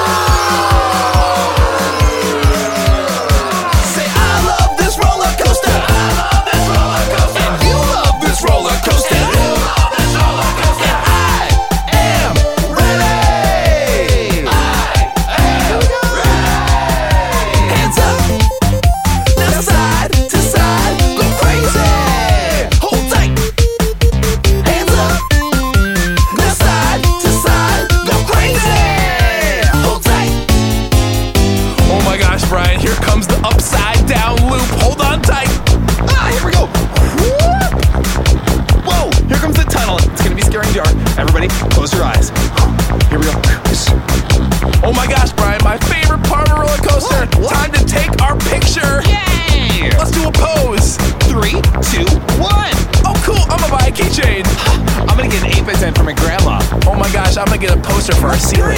Say, I love this roller coaster. Everybody, close your eyes. Here we go. Oh my gosh, Brian, my favorite part of a roller coaster. Time to take our picture. Yay! Let's do a pose. Three, two, one. Oh, cool. I'm gonna buy a keychain. I'm gonna get an eight by ten for my grandma. Oh my gosh, I'm gonna get a poster for our ceiling.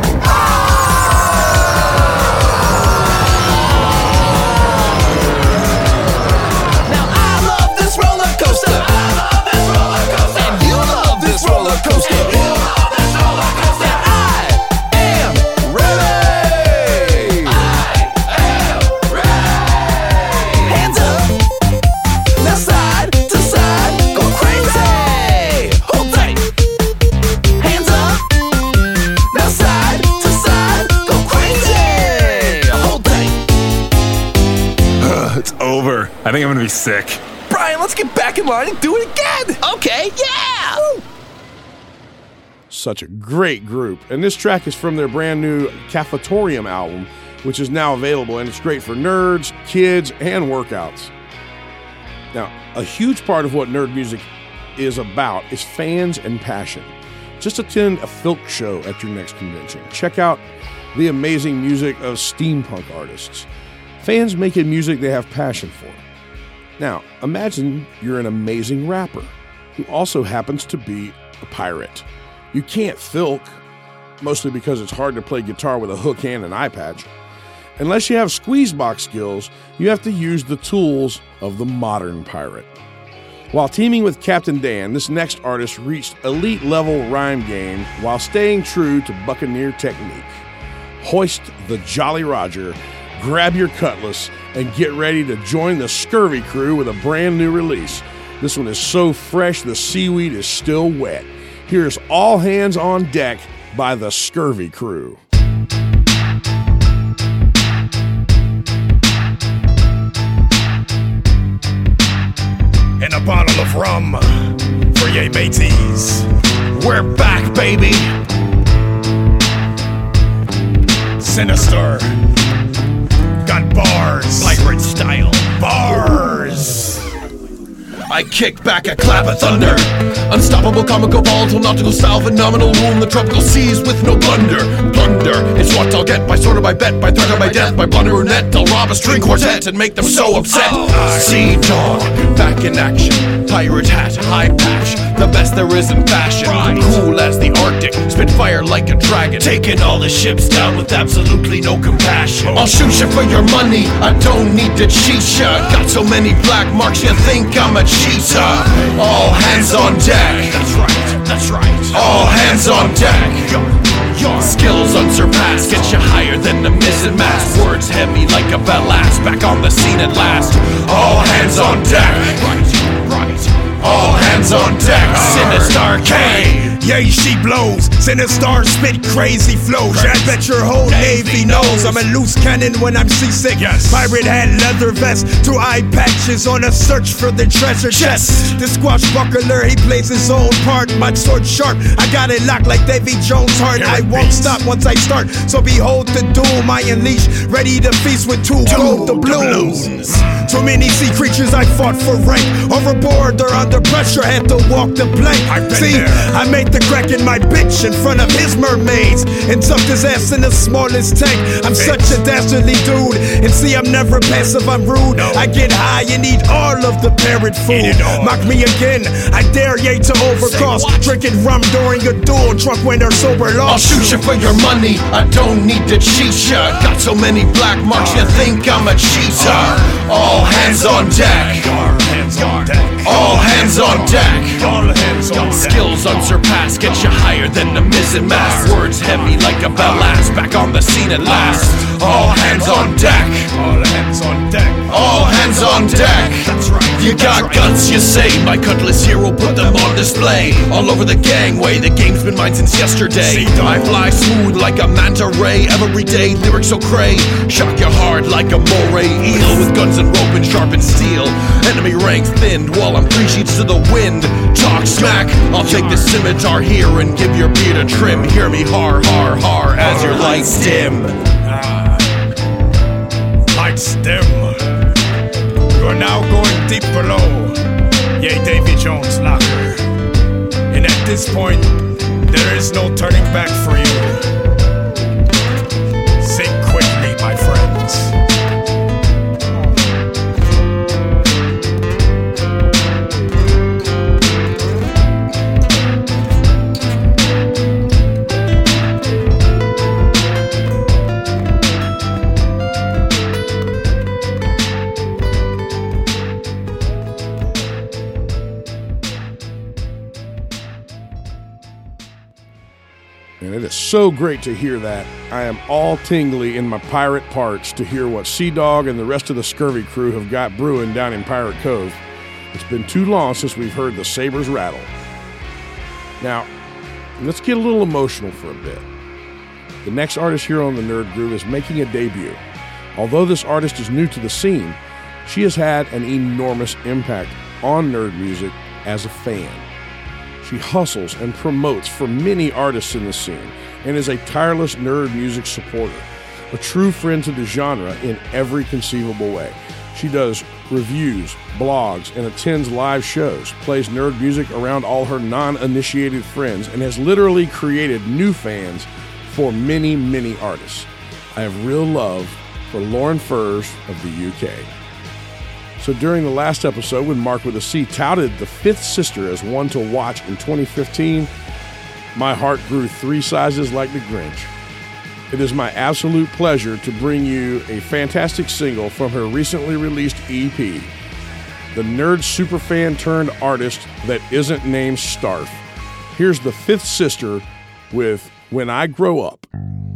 Now I love this roller coaster. I love this roller coaster. And you love this roller coaster. And you love this roller coaster. I am ready. I am ready. Hands up. Now side to side, go crazy. Hold tight. Hands up. Now side to side, go crazy. Hold tight. It's over. I think I'm gonna be sick. Brian, let's get back in line and do it again. Okay, yeah. Woo. Such a great group. And this track is from their brand new Cafetorium album, which is now available, and it's great for nerds, kids, and workouts. Now, a huge part of what nerd music is about is fans and passion. Just attend a Filk show at your next convention. Check out the amazing music of steampunk artists. Fans making music they have passion for. Now, imagine you're an amazing rapper who also happens to be a pirate. You can't Filk, mostly because it's hard to play guitar with a hook and an eye patch. Unless you have squeezebox skills, you have to use the tools of the modern pirate. While teaming with Captain Dan, this next artist reached elite level rhyme game while staying true to Buccaneer technique. Hoist the Jolly Roger, grab your cutlass, and get ready to join the Scurvy Crew with a brand new release. This one is so fresh the seaweed is still wet. Here's All Hands on Deck by the Scurvy Crew. And a bottle of rum for ye mateys. We're back, baby. Sinister. Got bars. Pirate style. Bars. I kick back a clap of thunder. Unstoppable comical volatile nautical style phenomenal rule the tropical seas with no blunder. Blunder, it's what I'll get by sword or by bet, by threat or by death, by blunder or net. I'll rob a string quartet and make them so upset. Sea dog, back in action. Pirate hat, high patch, the best there is in fashion. Cool as the Arctic, spit fire like a dragon. Taking all the ships down with absolutely no compassion. I'll shoot you for your money, I don't need to cheat ya. Got so many black marks you think I'm a cheetah. All hands on deck. That's right, that's right. All hands on deck. Skills unsurpassed, get you higher than the mizzen mast. Words heavy like a ballast, back on the scene at last. All hands on deck. Right, right. All hands on deck. Sinistar K. Yay, she blows. Sinistar spit crazy flows. I bet your whole Navy knows I'm a loose cannon when I'm seasick. Yes. Pirate hat, leather vest, two eye patches on a search for the treasure chest. The squashbuckler, he plays his own part. My sword sharp, I got it locked like Davy Jones' heart. I won't stop once I start, so behold the doom I unleash. Ready to feast with two, two gold doubloons. Too many sea creatures I fought for rank. Overboard or under pressure, had to walk the plank. See, there. I made the crack in my bitch in front of his mermaids and sucked his ass in the smallest tank. I'm Thanks. such a dastardly dude, and see I'm never passive, I'm rude. No. I get high and eat all of the parrot food. Mock me again, I dare ye to overcross. Drinking rum during a duel, drunk when they're sober lost. I'll shoot you for your money, I don't need to cheat ya. Got so many black marks you think I'm a cheetah. All hands on deck. All hands on deck. All hands on deck. All hands on deck. Skills unsurpassed, get you higher than the mizzen mast. Words heavy like a ballast, back on the scene at last. All hands on deck. All hands on deck. All hands on deck. That's right. You got guns, you say. My cutlass here will put them on display. All over the gangway, the game's been mine since yesterday. I fly smooth like a manta ray. Every day, lyrics so cray. Shock you hard like a moray eel. With guns and rope and sharpened steel. Enemy ranks thinned while I'm three sheets to the wind. Talk smack, I'll take the scimitar here and give your beard a trim. Hear me har har har as your lights dim. Ah, lights dim. You are now going deep below. Yay, Davy Jones' locker. And at this point, There is no turning back for you. Think quickly, my friends. And it is so great to hear that. I am all tingly in my pirate parts to hear what Sea Dog and the rest of the Scurvy crew have got brewing down in Pirate Cove. It's been too long since we've heard the sabers rattle. Now, let's get a little emotional for a bit. The next artist here on the Nerd Groove is making a debut. Although this artist is new to the scene, she has had an enormous impact on nerd music as a fan. She hustles and promotes for many artists in the scene and is a tireless nerd music supporter, a true friend to the genre in every conceivable way. She does reviews, blogs, and attends live shows, plays nerd music around all her non-initiated friends, and has literally created new fans for many, many artists. I have real love for Lauren Furs of the U K. So during the last episode, when Mark with a C touted The Fifth Sister as one to watch in twenty fifteen, my heart grew three sizes like the Grinch. It is my absolute pleasure to bring you a fantastic single from her recently released E P, the nerd superfan turned artist that isn't named Starf. Here's The Fifth Sister with When I Grow Up.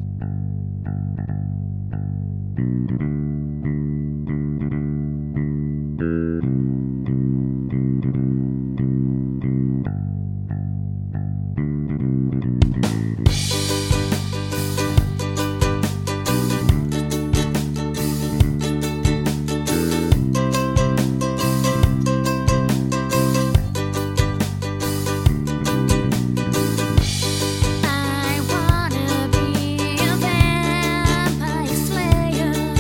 I wanna be a vampire slayer.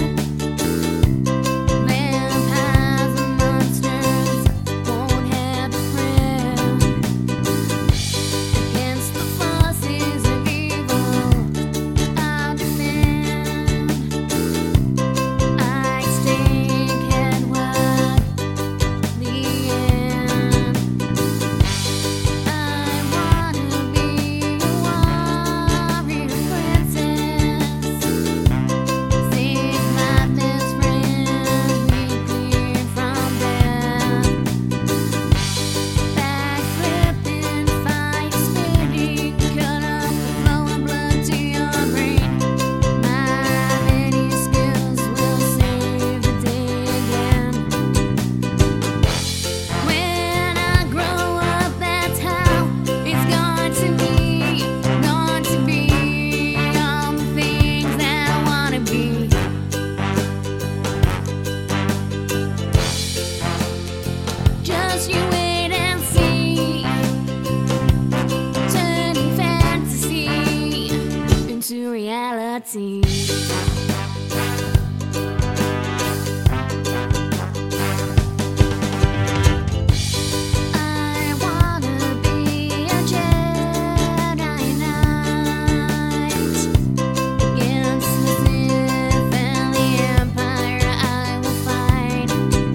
Vampires and monsters won't have a friend. Against the forces of evil, I'll defend. I stake headward the end. I wanna be a warrior princess. Save my best friend, be cleared from death. Backflipping, fire spitting, cut off the flow of blood to your brain. My many skills will save the day again. When I grow up, that's how it's going to be. Going to be all the things that I wanna be. Just you wait and see. Turning fantasy into reality. I wanna be a Jedi Knight. Against the Sith and the Empire I will fight.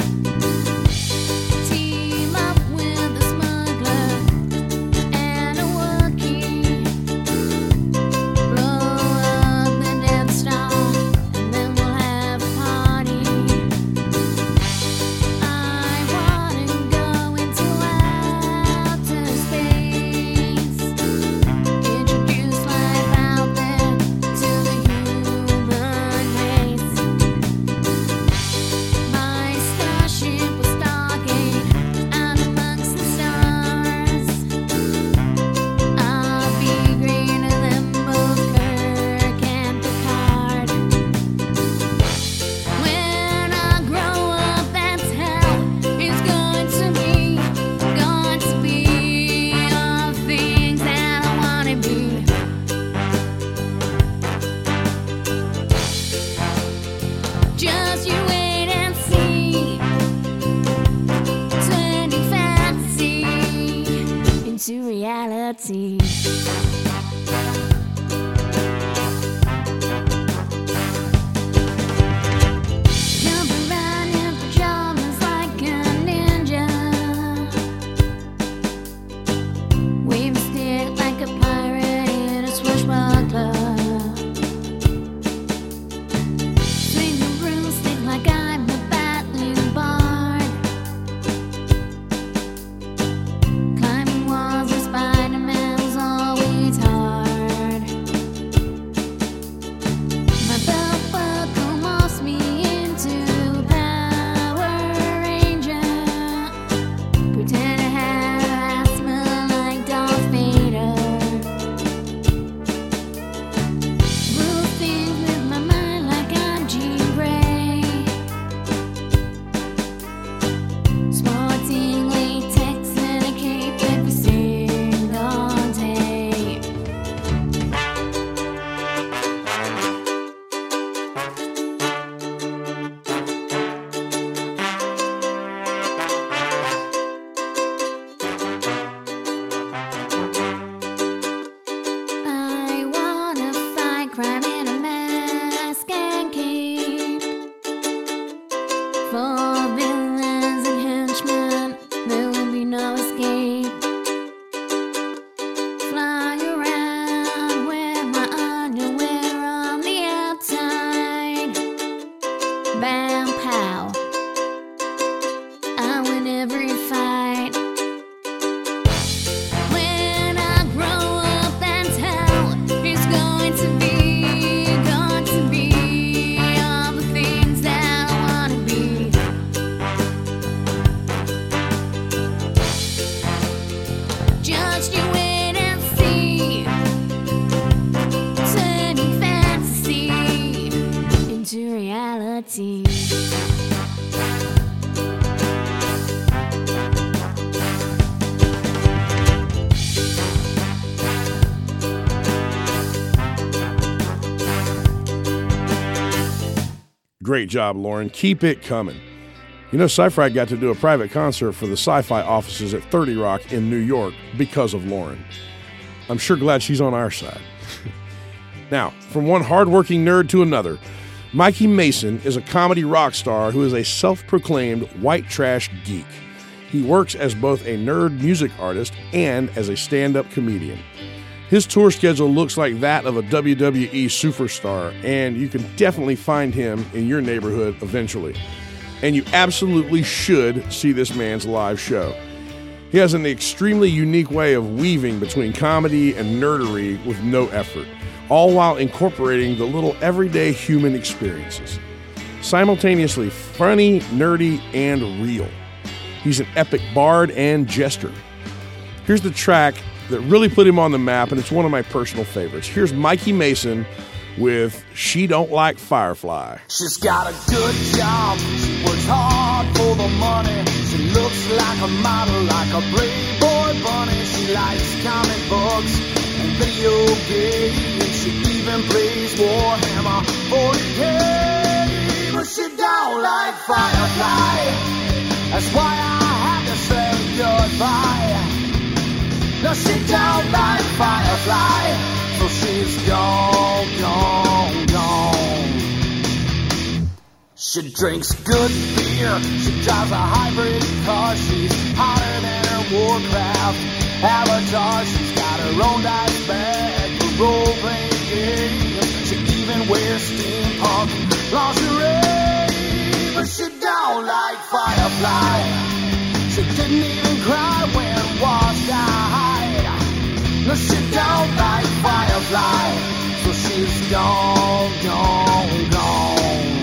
Team up with a smuggler and a Wookiee. Blow up the Death Star. Great job, Lauren. Keep it coming. You know, Sci-Fi got to do a private concert for the Sci-Fi offices at thirty Rock in New York because of Lauren. I'm sure glad she's on our side. Now, from one hardworking nerd to another, Mikey Mason is a comedy rock star who is a self-proclaimed white trash geek. He works as both a nerd music artist and as a stand-up comedian. His tour schedule looks like that of a W W E superstar, and you can definitely find him in your neighborhood eventually. And you absolutely should see this man's live show. He has an extremely unique way of weaving between comedy and nerdery with no effort, all while incorporating the little everyday human experiences. Simultaneously funny, nerdy, and real. He's an epic bard and jester. Here's the track that really put him on the map, and it's one of my personal favorites. Here's Mikey Mason with She Don't Like Firefly. She's got a good job, she works hard for the money. She looks like a model, like a Playboy bunny. She likes comic books and video games. She even plays Warhammer forty K. But she don't like Firefly. That's why I had to say goodbye. No, she don't like Firefly, so she's gone, gone, gone. She drinks good beer, she drives a hybrid car. She's hotter than her Warcraft avatar. She's got her own dice bag for role-playing games. She even wears steampunk lingerie. But she don't like Firefly. She didn't even cry when Wash died. No, she don't like Firefly, so she's gone, gone, gone.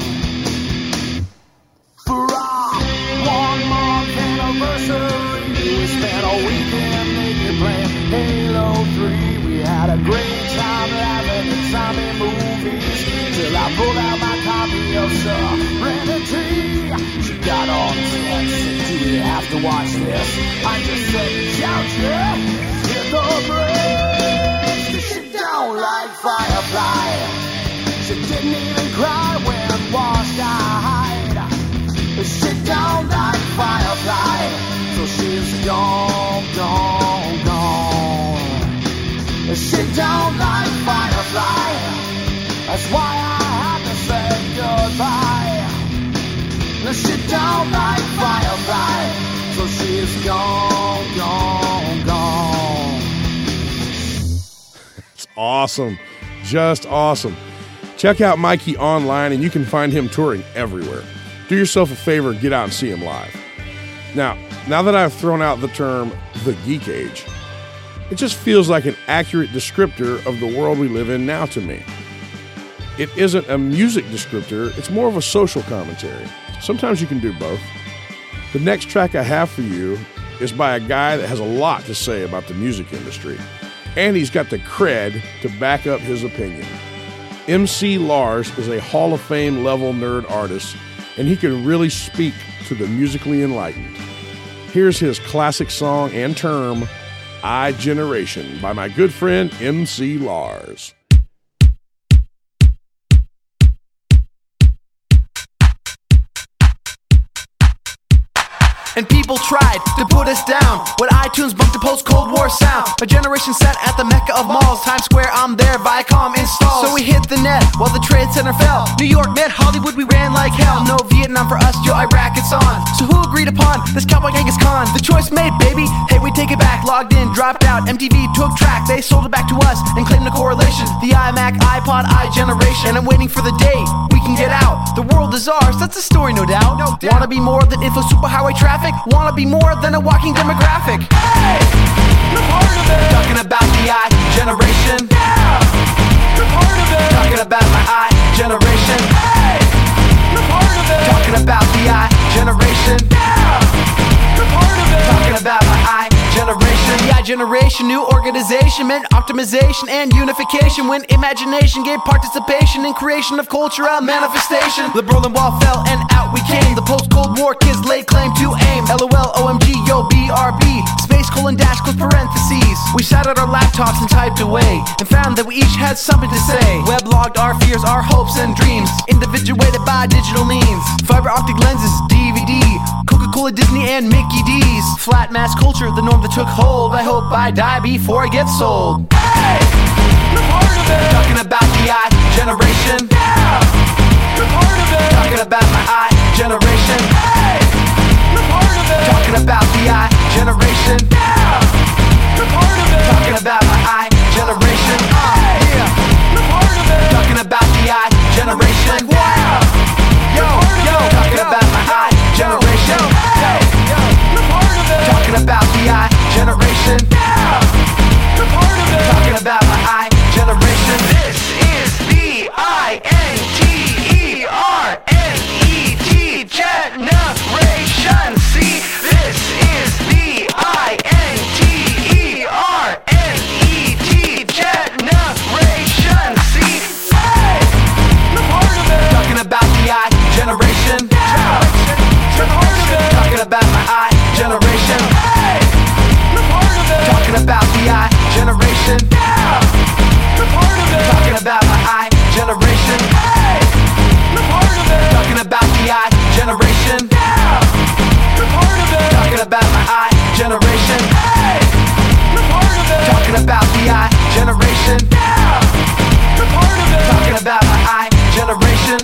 For our one month anniversary, we spent a weekend naked playing Halo three. We had a great time laughing at zombie movies, till I pulled out my copy of Serenity. She got on text, do we have to watch this? I just said, shout yeah. The breeze. She don't like Firefly. She didn't even cry when Wash died. She don't like Firefly, so she's gone, gone, gone. She don't like Firefly. That's why I had to say goodbye. No, she don't like Firefly, so she's gone, gone, gone. Awesome. Just awesome. Check out Mikey online, and you can find him touring everywhere. Do yourself a favor and get out and see him live. Now, now that I've thrown out the term the geek age, it just feels like an accurate descriptor of the world we live in now to me. It isn't a music descriptor, it's more of a social commentary. Sometimes you can do both. The next track I have for you is by a guy that has a lot to say about the music industry. And he's got the cred to back up his opinion. M C Lars is a Hall of Fame level nerd artist, and he can really speak to the musically enlightened. Here's his classic song and term, iGeneration, by my good friend M C Lars. And people tried to put us down when iTunes bumped the post-Cold War sound. A generation set at the mecca of malls, Times Square, I'm there, Viacom installed. So we hit the net while the Trade Center fell. New York met Hollywood, we ran like hell. No Vietnam for us, Joe, Iraq, it's on. So who agreed upon this cowboy Genghis Khan? The choice made, baby, hey, we take it back. Logged in, dropped out, M T V took track. They sold it back to us and claimed the correlation. The iMac, iPod, iGeneration. And I'm waiting for the day we can get out. The world is ours, that's a story, no doubt. No doubt. Wanna be more than info superhighway traffic? Wanna be more than a walking demographic? Hey, you're part of it. Talking about the iGeneration. Yeah, you're part of it. Talking about my iGeneration. Hey, you're part of it. Talking about the iGeneration. Yeah, you're part of it. Talking about my iGeneration. The iGeneration, new organization, meant optimization and unification. When imagination gave participation in creation of culture, a manifestation. The Berlin Wall fell and out we came. The post-Cold War kids laid claim to aim. LOL, O M G, yo, B R B. Space space colon dash close parentheses. We sat at our laptops and typed away, and found that we each had something to say. Weblogged our fears, our hopes and dreams, individuated by digital means. Fiber optic lenses, D V D, Coca-Cola, Disney, and Mickey D's. Flat mass culture, the norm that took hold. I hope I die before I get sold. Hey! You're part of it! Talking about the I generation. Yeah! You're part of it! Talking about my I generation. Hey! You're part of it! Talking about the I generation. Yeah! You're part of it! Talking about my I generation. Hey! Yeah! You're part of it! Talking about the I generation. Like, wow! Yo, yo! Talking yo, about my I generation. Hey! Yo! You're part of it! Talking about the I generation. Yeah! You're part of it! Talking about my I generation. This is the I N T E R N E T generation. See, this is the I N T E R N E T generation. See, hey, you're part of it. Talking about the I generation. Yeah, you're part of it. Talking about my I generation. Hey, you're part of it. Talking about the I generation. Yeah, you're part of it. Talking about my I generation. Hey, you're part of it. Talking about the I generation. Yeah, you're part of it. Talking about my I generation. Hey, you're part of it. Talking about the I generation. Yeah, you're part of it. Talking about my I generation.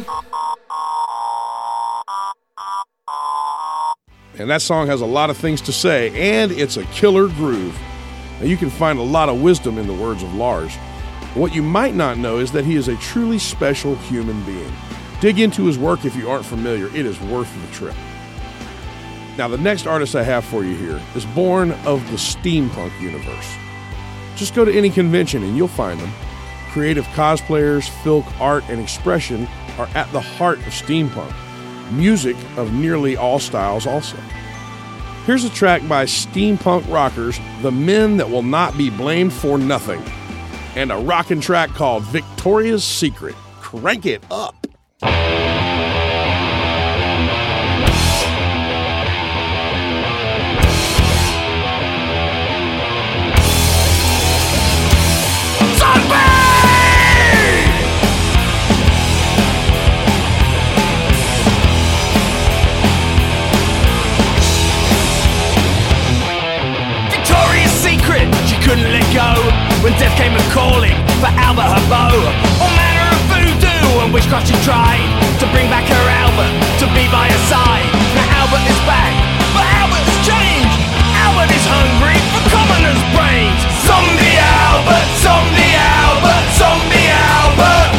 And that song has a lot of things to say, and it's a killer groove. Now, you can find a lot of wisdom in the words of Lars. What you might not know is that he is a truly special human being. Dig into his work if you aren't familiar. It is worth the trip. Now, the next artist I have for you here is born of the steampunk universe. Just go to any convention and you'll find them. Creative cosplayers, filk art, and expression are at the heart of steampunk. Music of nearly all styles also. Here's a track by steampunk rockers, The Men That Will Not Be Blamed for Nothing, and a rockin' track called Victoria's Secret. Crank it up. Couldn't let go when death came a calling for Albert her bow. All manner of voodoo and witchcraft she tried to bring back her Albert to be by her side. Now Albert is back, but Albert has changed. Albert is hungry for commoners' brains. Zombie Albert, zombie Albert, zombie Albert.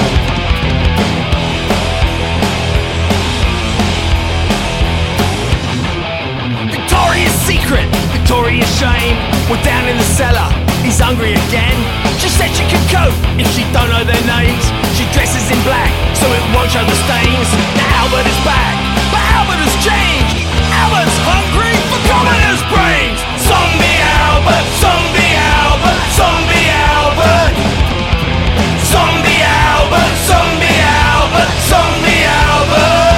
Victoria's Secret, Victoria's shame. We're down in the cellar, he's hungry again. She said she could cope if she don't know their names. She dresses in black, so it won't show the stains. Now Albert is back, but Albert has changed. Albert's hungry for commoners' brains. Zombie Albert, zombie Albert, zombie Albert. Zombie Albert, zombie Albert, zombie Albert.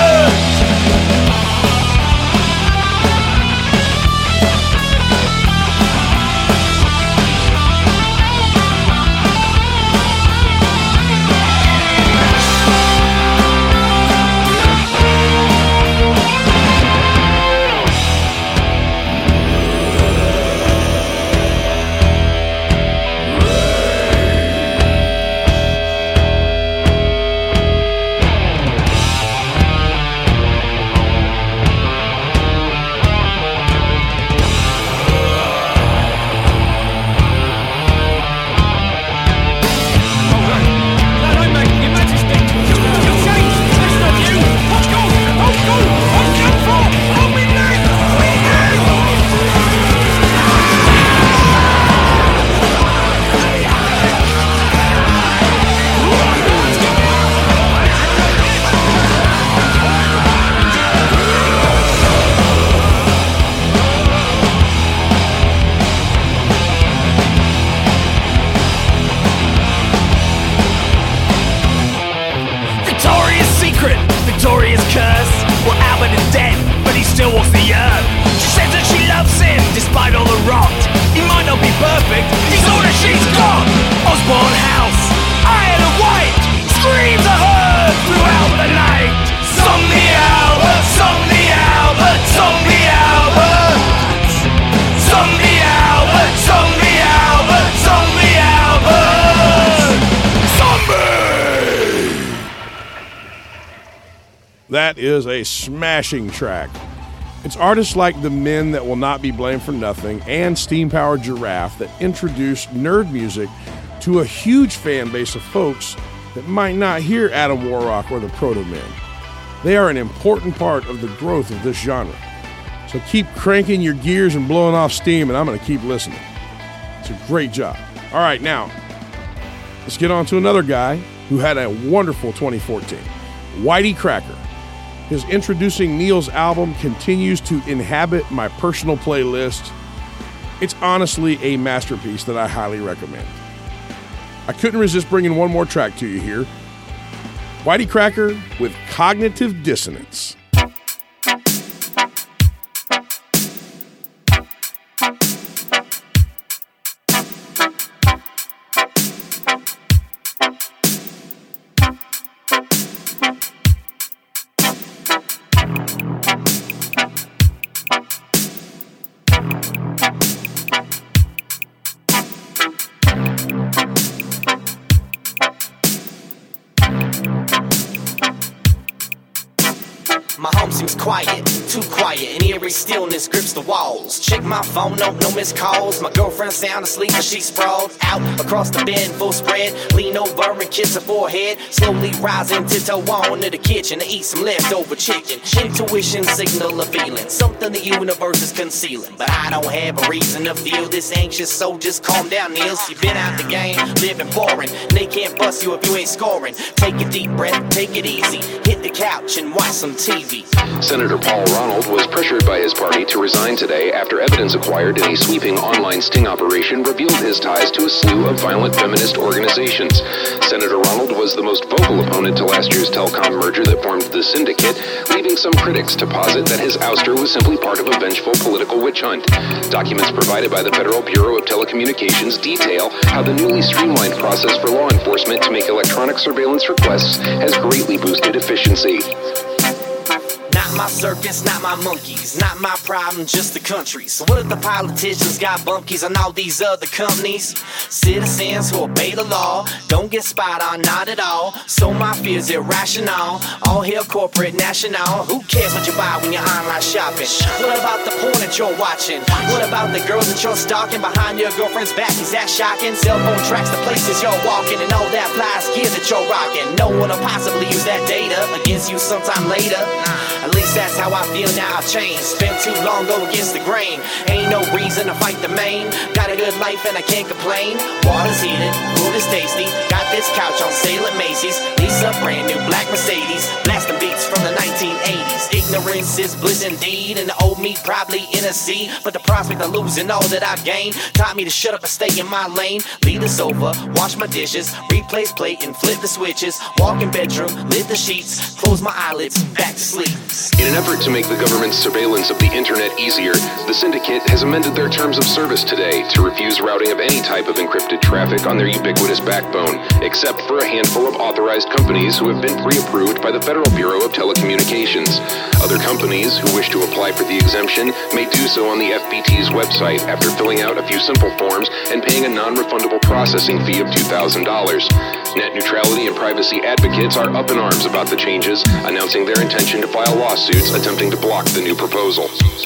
That is a smashing track. It's artists like The Men That Will Not Be Blamed for Nothing and Steam Powered Giraffe that introduced nerd music to a huge fan base of folks that might not hear Adam Warrock or the Proto-Men. They are an important part of the growth of this genre. So keep cranking your gears and blowing off steam, and I'm going to keep listening. It's a great job. All right, now, let's get on to another guy who had a wonderful twenty fourteen. Whitey Cracker. His Introducing Neil's album continues to inhabit my personal playlist. It's honestly a masterpiece that I highly recommend. I couldn't resist bringing one more track to you here. Whitey Cracker with Cognitive Dissonance. My home seems quiet, too quiet, and eerie stillness grips the walls. Check my phone, no, no missed calls. My girlfriend's sound asleep as she sprawled out across the bed, full spread. Lean over and kiss her forehead. Slowly rising, tiptoe on to the kitchen to eat some leftover chicken. Intuition signal a feeling, something the universe is concealing. But I don't have a reason to feel this anxious, so just calm down, Nils. You've been out the game, living boring. They can't bust you if you ain't scoring. Take a deep breath, take it easy. Hit the couch and watch some T V. Senator Paul Ronald was pressured by his party to resign today after evidence acquired in a sweeping online sting operation revealed his ties to a slew of violent feminist organizations. Senator Ronald was the most vocal opponent to last year's telecom merger that formed the syndicate, leaving some critics to posit that his ouster was simply part of a vengeful political witch hunt. Documents provided by the Federal Bureau of Telecommunications detail how the newly streamlined process for law enforcement to make electronic surveillance requests has greatly boosted efficiency. Not my circus, not my monkeys, not my problem, just the country. So what if the politicians got bunkies on all these other companies? Citizens who obey the law don't get spied on, not at all. So my fear's irrational. All hail corporate national. Who cares what you buy when you're online shopping? What about the porn that you're watching? What about the girls that you're stalking behind your girlfriend's back? Is that shocking? Cell phone tracks the places you're walking and all that flies gear that you're rocking. No one will possibly use that data against you sometime later. At least that's how I feel now. I've changed. Spent too long go against the grain. Ain't no reason to fight the main. Got a good life and I can't complain. Water's heated, food is tasty. Got this couch on sale at Macy's. Lease a brand new black Mercedes. Blasting beats from the nineteen eighties. Ignorance is bliss indeed, and the old me probably in a sea. But the prospect of losing all that I've gained taught me to shut up and stay in my lane. Leave the sofa, wash my dishes, replace plate and flip the switches. Walk in bedroom, lift the sheets, close my eyelids, back to sleep. In an effort to make the government's surveillance of the internet easier, the syndicate has amended their terms of service today to refuse routing of any type of encrypted traffic on their ubiquitous backbone, except for a handful of authorized companies who have been pre-approved by the Federal Bureau of Telecommunications. Other companies who wish to apply for the exemption may do so on the F B T's website after filling out a few simple forms and paying a non-refundable processing fee of two thousand dollars. Net neutrality and privacy advocates are up in arms about the changes, announcing their intention to file lawsuits attempting to block the new proposal.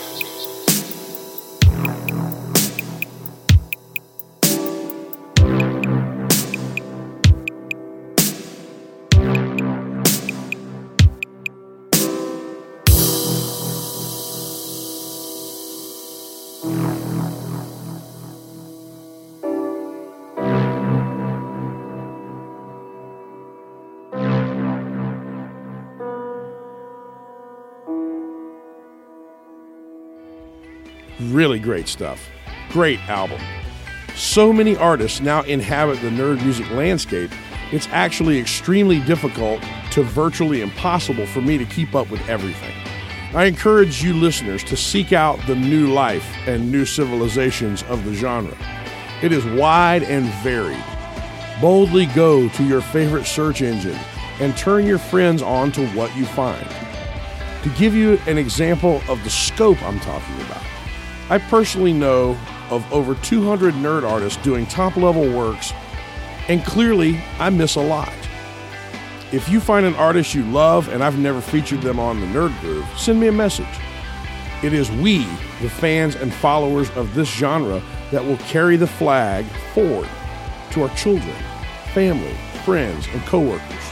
Really great stuff. Great album. So many artists now inhabit the nerd music landscape, it's actually extremely difficult to virtually impossible for me to keep up with everything. I encourage you listeners to seek out the new life and new civilizations of the genre. It is wide and varied. Boldly go to your favorite search engine and turn your friends on to what you find. To give you an example of the scope I'm talking about, I personally know of over two hundred nerd artists doing top-level works, and clearly I miss a lot. If you find an artist you love and I've never featured them on the Nerd Groove, send me a message. It is we, the fans and followers of this genre, that will carry the flag forward to our children, family, friends, and coworkers.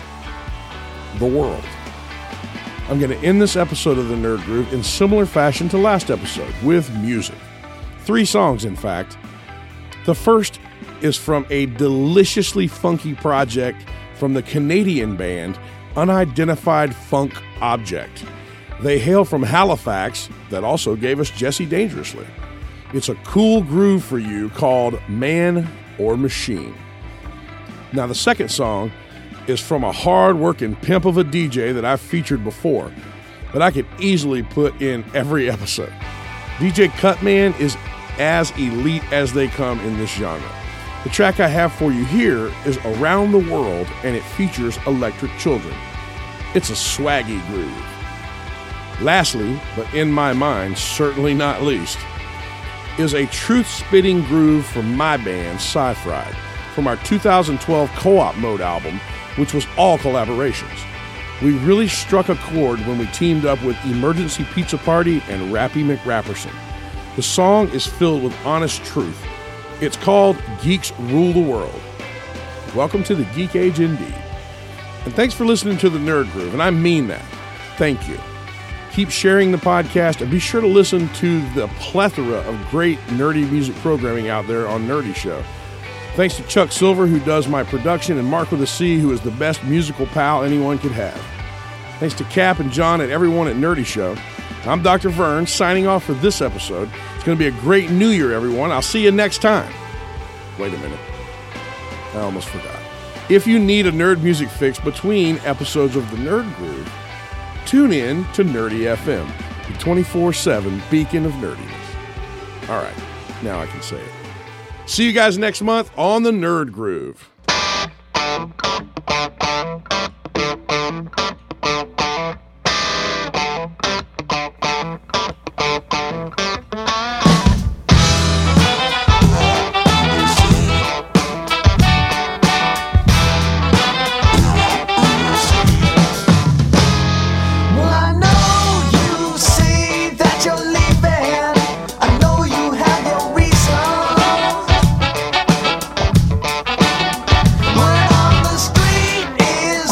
The world. I'm going to end this episode of the Nerd Groove in similar fashion to last episode, with music. Three songs, in fact. The first is from a deliciously funky project from the Canadian band Unidentified Funk Object. They hail from Halifax, that also gave us Jesse Dangerously. It's a cool groove for you called Man or Machine. Now, the second song is from a hard-working pimp of a D J that I've featured before, but I could easily put in every episode. D J Cutman is as elite as they come in this genre. The track I have for you here is Around the World, and it features Electric Children. It's a swaggy groove. Lastly, but in my mind, certainly not least, is a truth-spitting groove from my band, Sci-Fried, from our two thousand twelve Co-op Mode album, which was all collaborations. We really struck a chord when we teamed up with Emergency Pizza Party and Rappy McRapperson. The song is filled with honest truth. It's called Geeks Rule the World. Welcome to the Geek Age indeed. And thanks for listening to the Nerd Groove, and I mean that. Thank you. Keep sharing the podcast, and be sure to listen to the plethora of great nerdy music programming out there on Nerdy Show. Thanks to Chuck Silver, who does my production, and Mark with a C, who is the best musical pal anyone could have. Thanks to Cap and John and everyone at Nerdy Show. I'm Doctor Vern, signing off for this episode. It's going to be a great New Year, everyone. I'll see you next time. Wait a minute. I almost forgot. If you need a nerd music fix between episodes of the Nerd Groove, tune in to Nerdy F M, the twenty-four seven beacon of nerdiness. All right, now I can say it. See you guys next month on the Nerd Groove. Is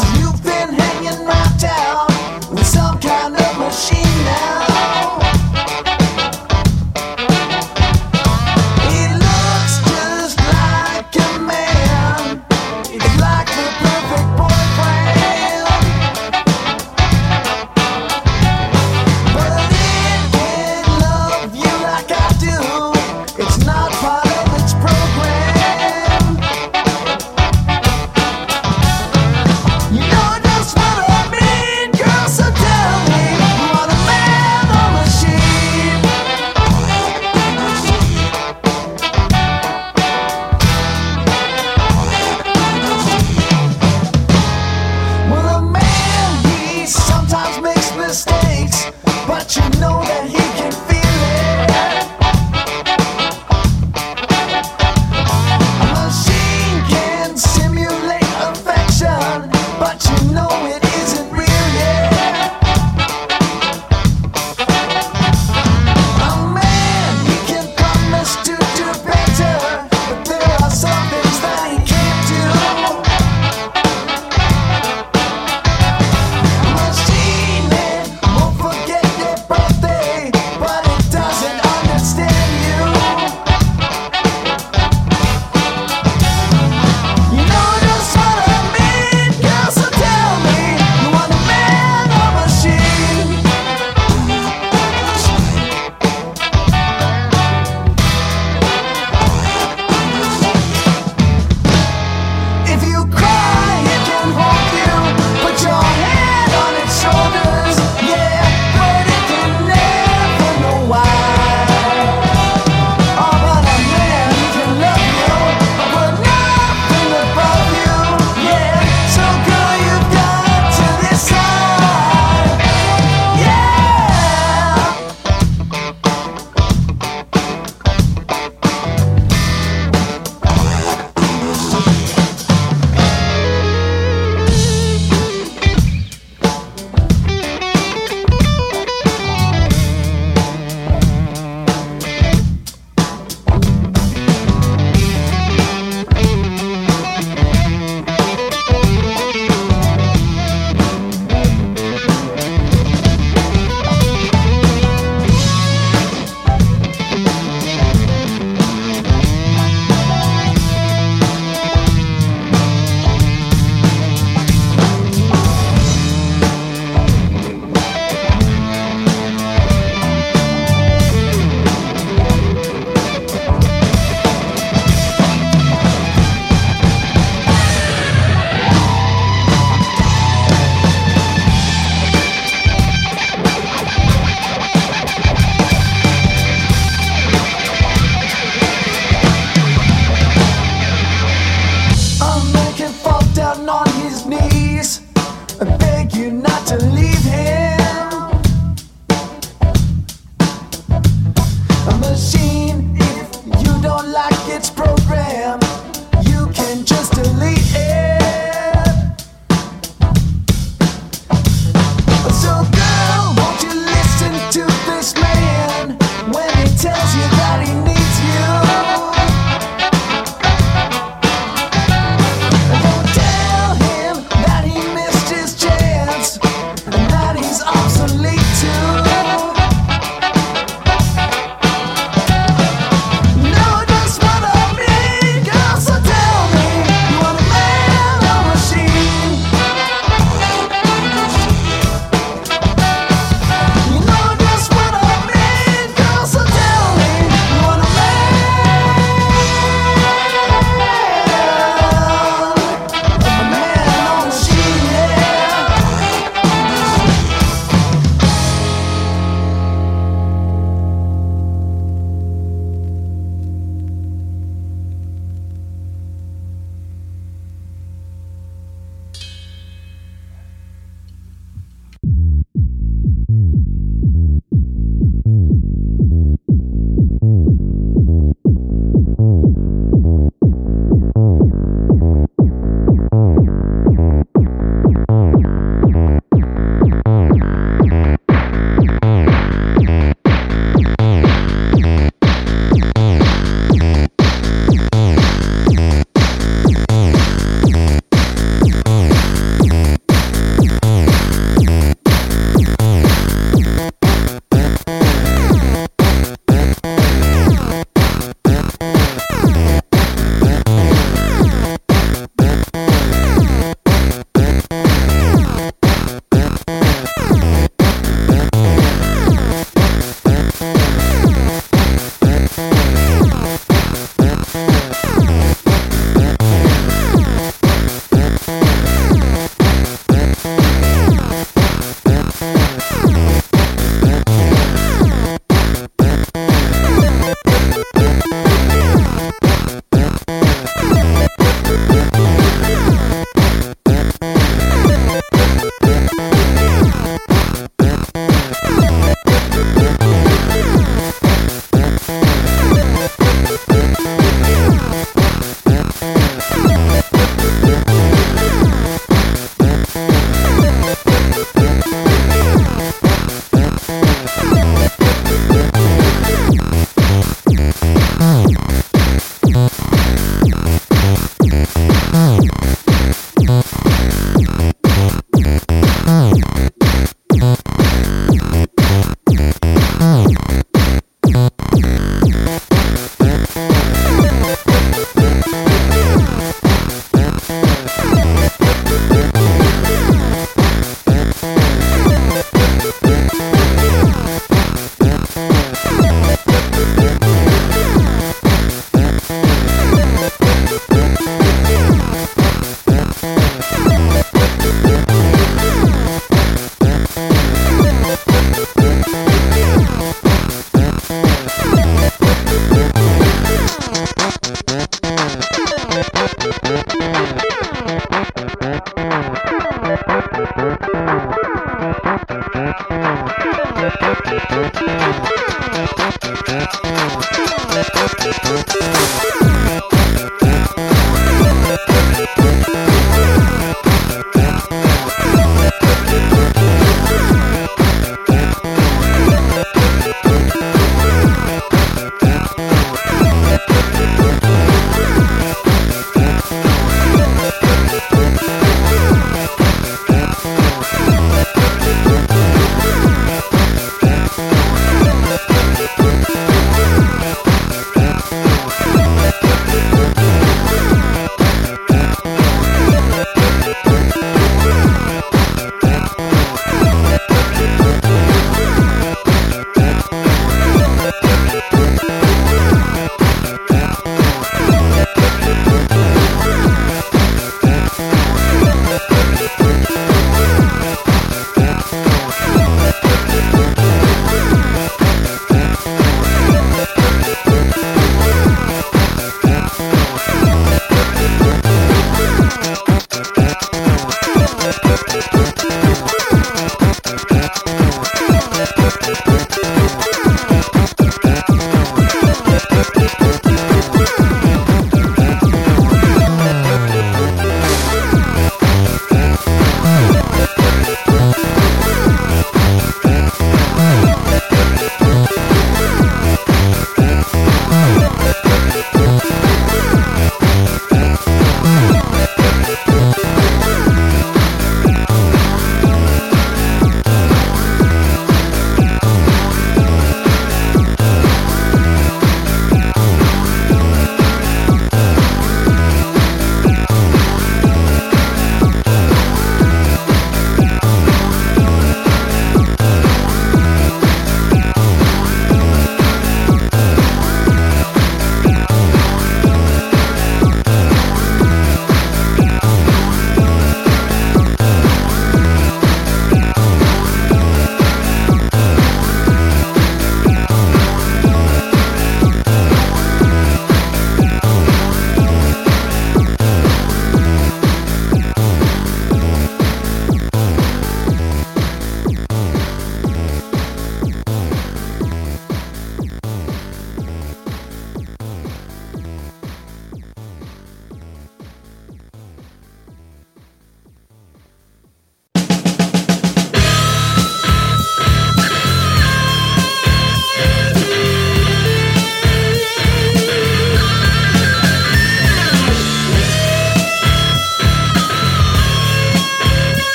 I beg you not to leave him. A machine, if you don't like its program, you can just delete it. So girl, won't you listen to this man when he tells you that he needs you? Don't tell him that he missed his chance.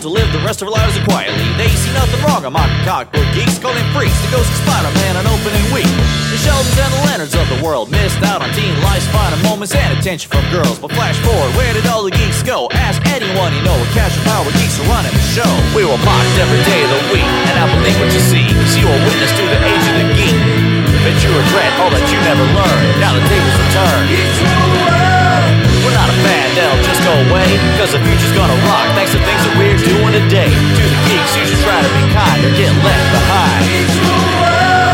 to live the rest of our lives quietly. They see nothing wrong among cockbook geeks, calling freaks the ghost of Spider-Man on opening week. The Sheldons and the Leonards of the world missed out on teen life's final moments and attention from girls. But flash forward, where did all the geeks go? Ask anyone you know, with cash and power geeks are running the show. We were mocked every day of the week, and I believe what you see, cause you are witness to the age of the geek. Bet you regret all that you never learned, now the tables are turned. We're not a fad that'll just go away, cause the future's gonna rock thanks to things that we're doing today. To the geeks, you should try to be kind or get left behind.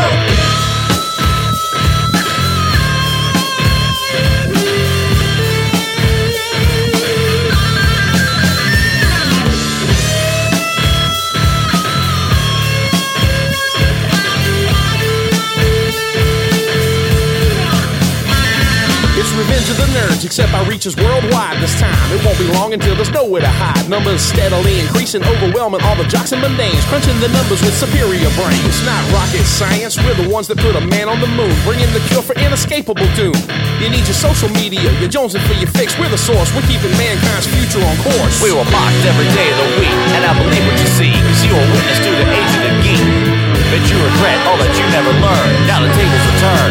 Revenge of the nerds, except our reach is worldwide this time. It won't be long until there's nowhere to hide. Numbers steadily increasing, overwhelming all the jocks and mundanes, crunching the numbers with superior brains. Not rocket science, we're the ones that put a man on the moon, bringing the cure for inescapable doom. You need your social media, you're jonesing for your fix. We're the source, we're keeping mankind's future on course. We were mocked every day of the week, and I believe what you see, cause you are witness to the age of the geek. Bet you regret all that you never learned, now the tables are turned.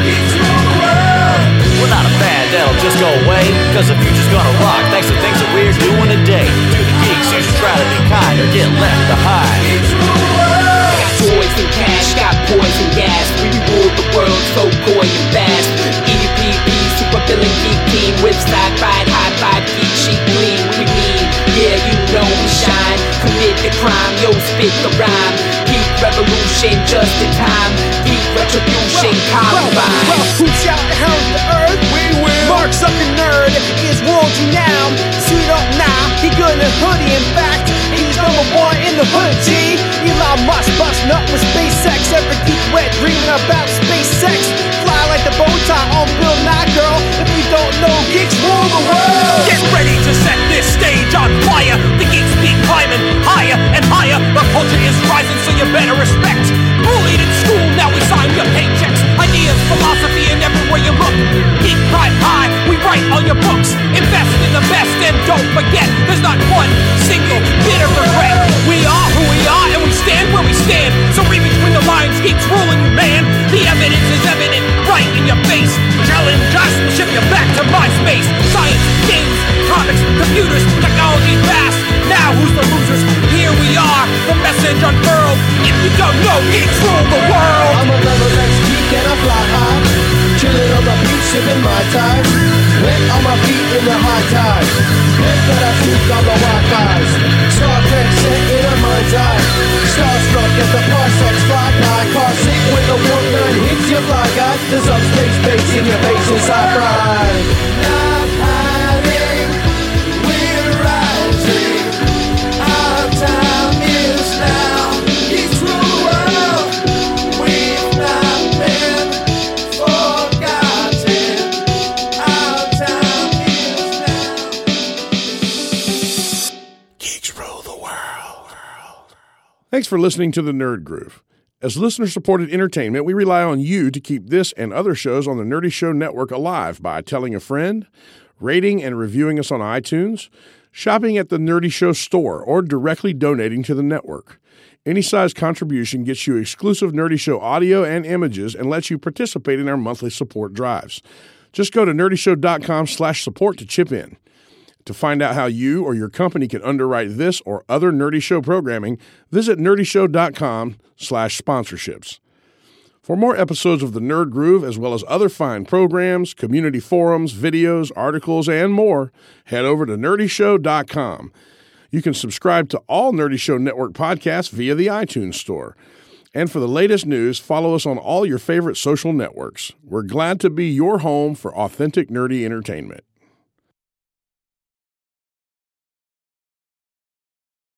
We're not a fad that'll just go away, cause the future's gonna rock thanks to things that we're doing today. To the geeks, you should try to be kind or get left behind. Got toys and cash, got poison gas. We rule the world so coy and fast. E P B, super villain geek team. With side ride, high five, geek chic gleam. We mean, yeah, you know we shine. Commit the crime, yo, spit the rhyme. Geek revolution just in time. Geek retribution, Columbine. Well, who's out and hound the earth? We will. Mark Zuckerberg is royalty now. Suit up now, he good in a hoodie. In fact, he's number one in the hood, G. Elon Musk busting up with SpaceX. Every geek wet dreaming about SpaceX. Fly like the bow tie on Bill Nye, girl. If you don't know, geeks rule the world. Get ready to set this stage on fire. The geeks keep climbing higher and higher. The culture is rising, so you better respect. Bullied in school, now we sign your paychecks. Ideas, philosophy, and everywhere you look. Geek pride high, we write all your books. Invest in the best and don't forget, there's not one single bit of regret. We are who we are and we stand where we stand. So read between the lines, geeks ruling you, man. The evidence is evident right in your face. Challenge us, we'll ship you back to MySpace. Science, games, comics, computers, technology fast. Now who's the losers? Here we are, the message unfurled. If you don't know, geeks rule the world. I'm a level X geek and I fly high. Chillin' on the beach, sippin' my time. Wet on my feet in the high tide. Head that I shoot on the Wi-Fi's. Star Trek set in a mind's eye. Starstruck as the parsecs fly by. Car sick when the warp nine hits your fly guy. There's up space space in your face inside ride. Not hiding, we're rising. Our time is now. Geeks rule the world. We've not been forgotten. Our time is now. Geeks rule the world. Thanks for listening to The Nerd Groove. As listener-supported entertainment, we rely on you to keep this and other shows on the Nerdy Show Network alive by telling a friend, rating and reviewing us on iTunes, shopping at the Nerdy Show store, or directly donating to the network. Any size contribution gets you exclusive Nerdy Show audio and images and lets you participate in our monthly support drives. Just go to nerdyshow.com slash support to chip in. To find out how you or your company can underwrite this or other Nerdy Show programming, visit nerdyshow.com slash sponsorships. For more episodes of The Nerd Groove, as well as other fine programs, community forums, videos, articles, and more, head over to nerdy show dot com. You can subscribe to all Nerdy Show Network podcasts via the iTunes Store. And for the latest news, follow us on all your favorite social networks. We're glad to be your home for authentic nerdy entertainment.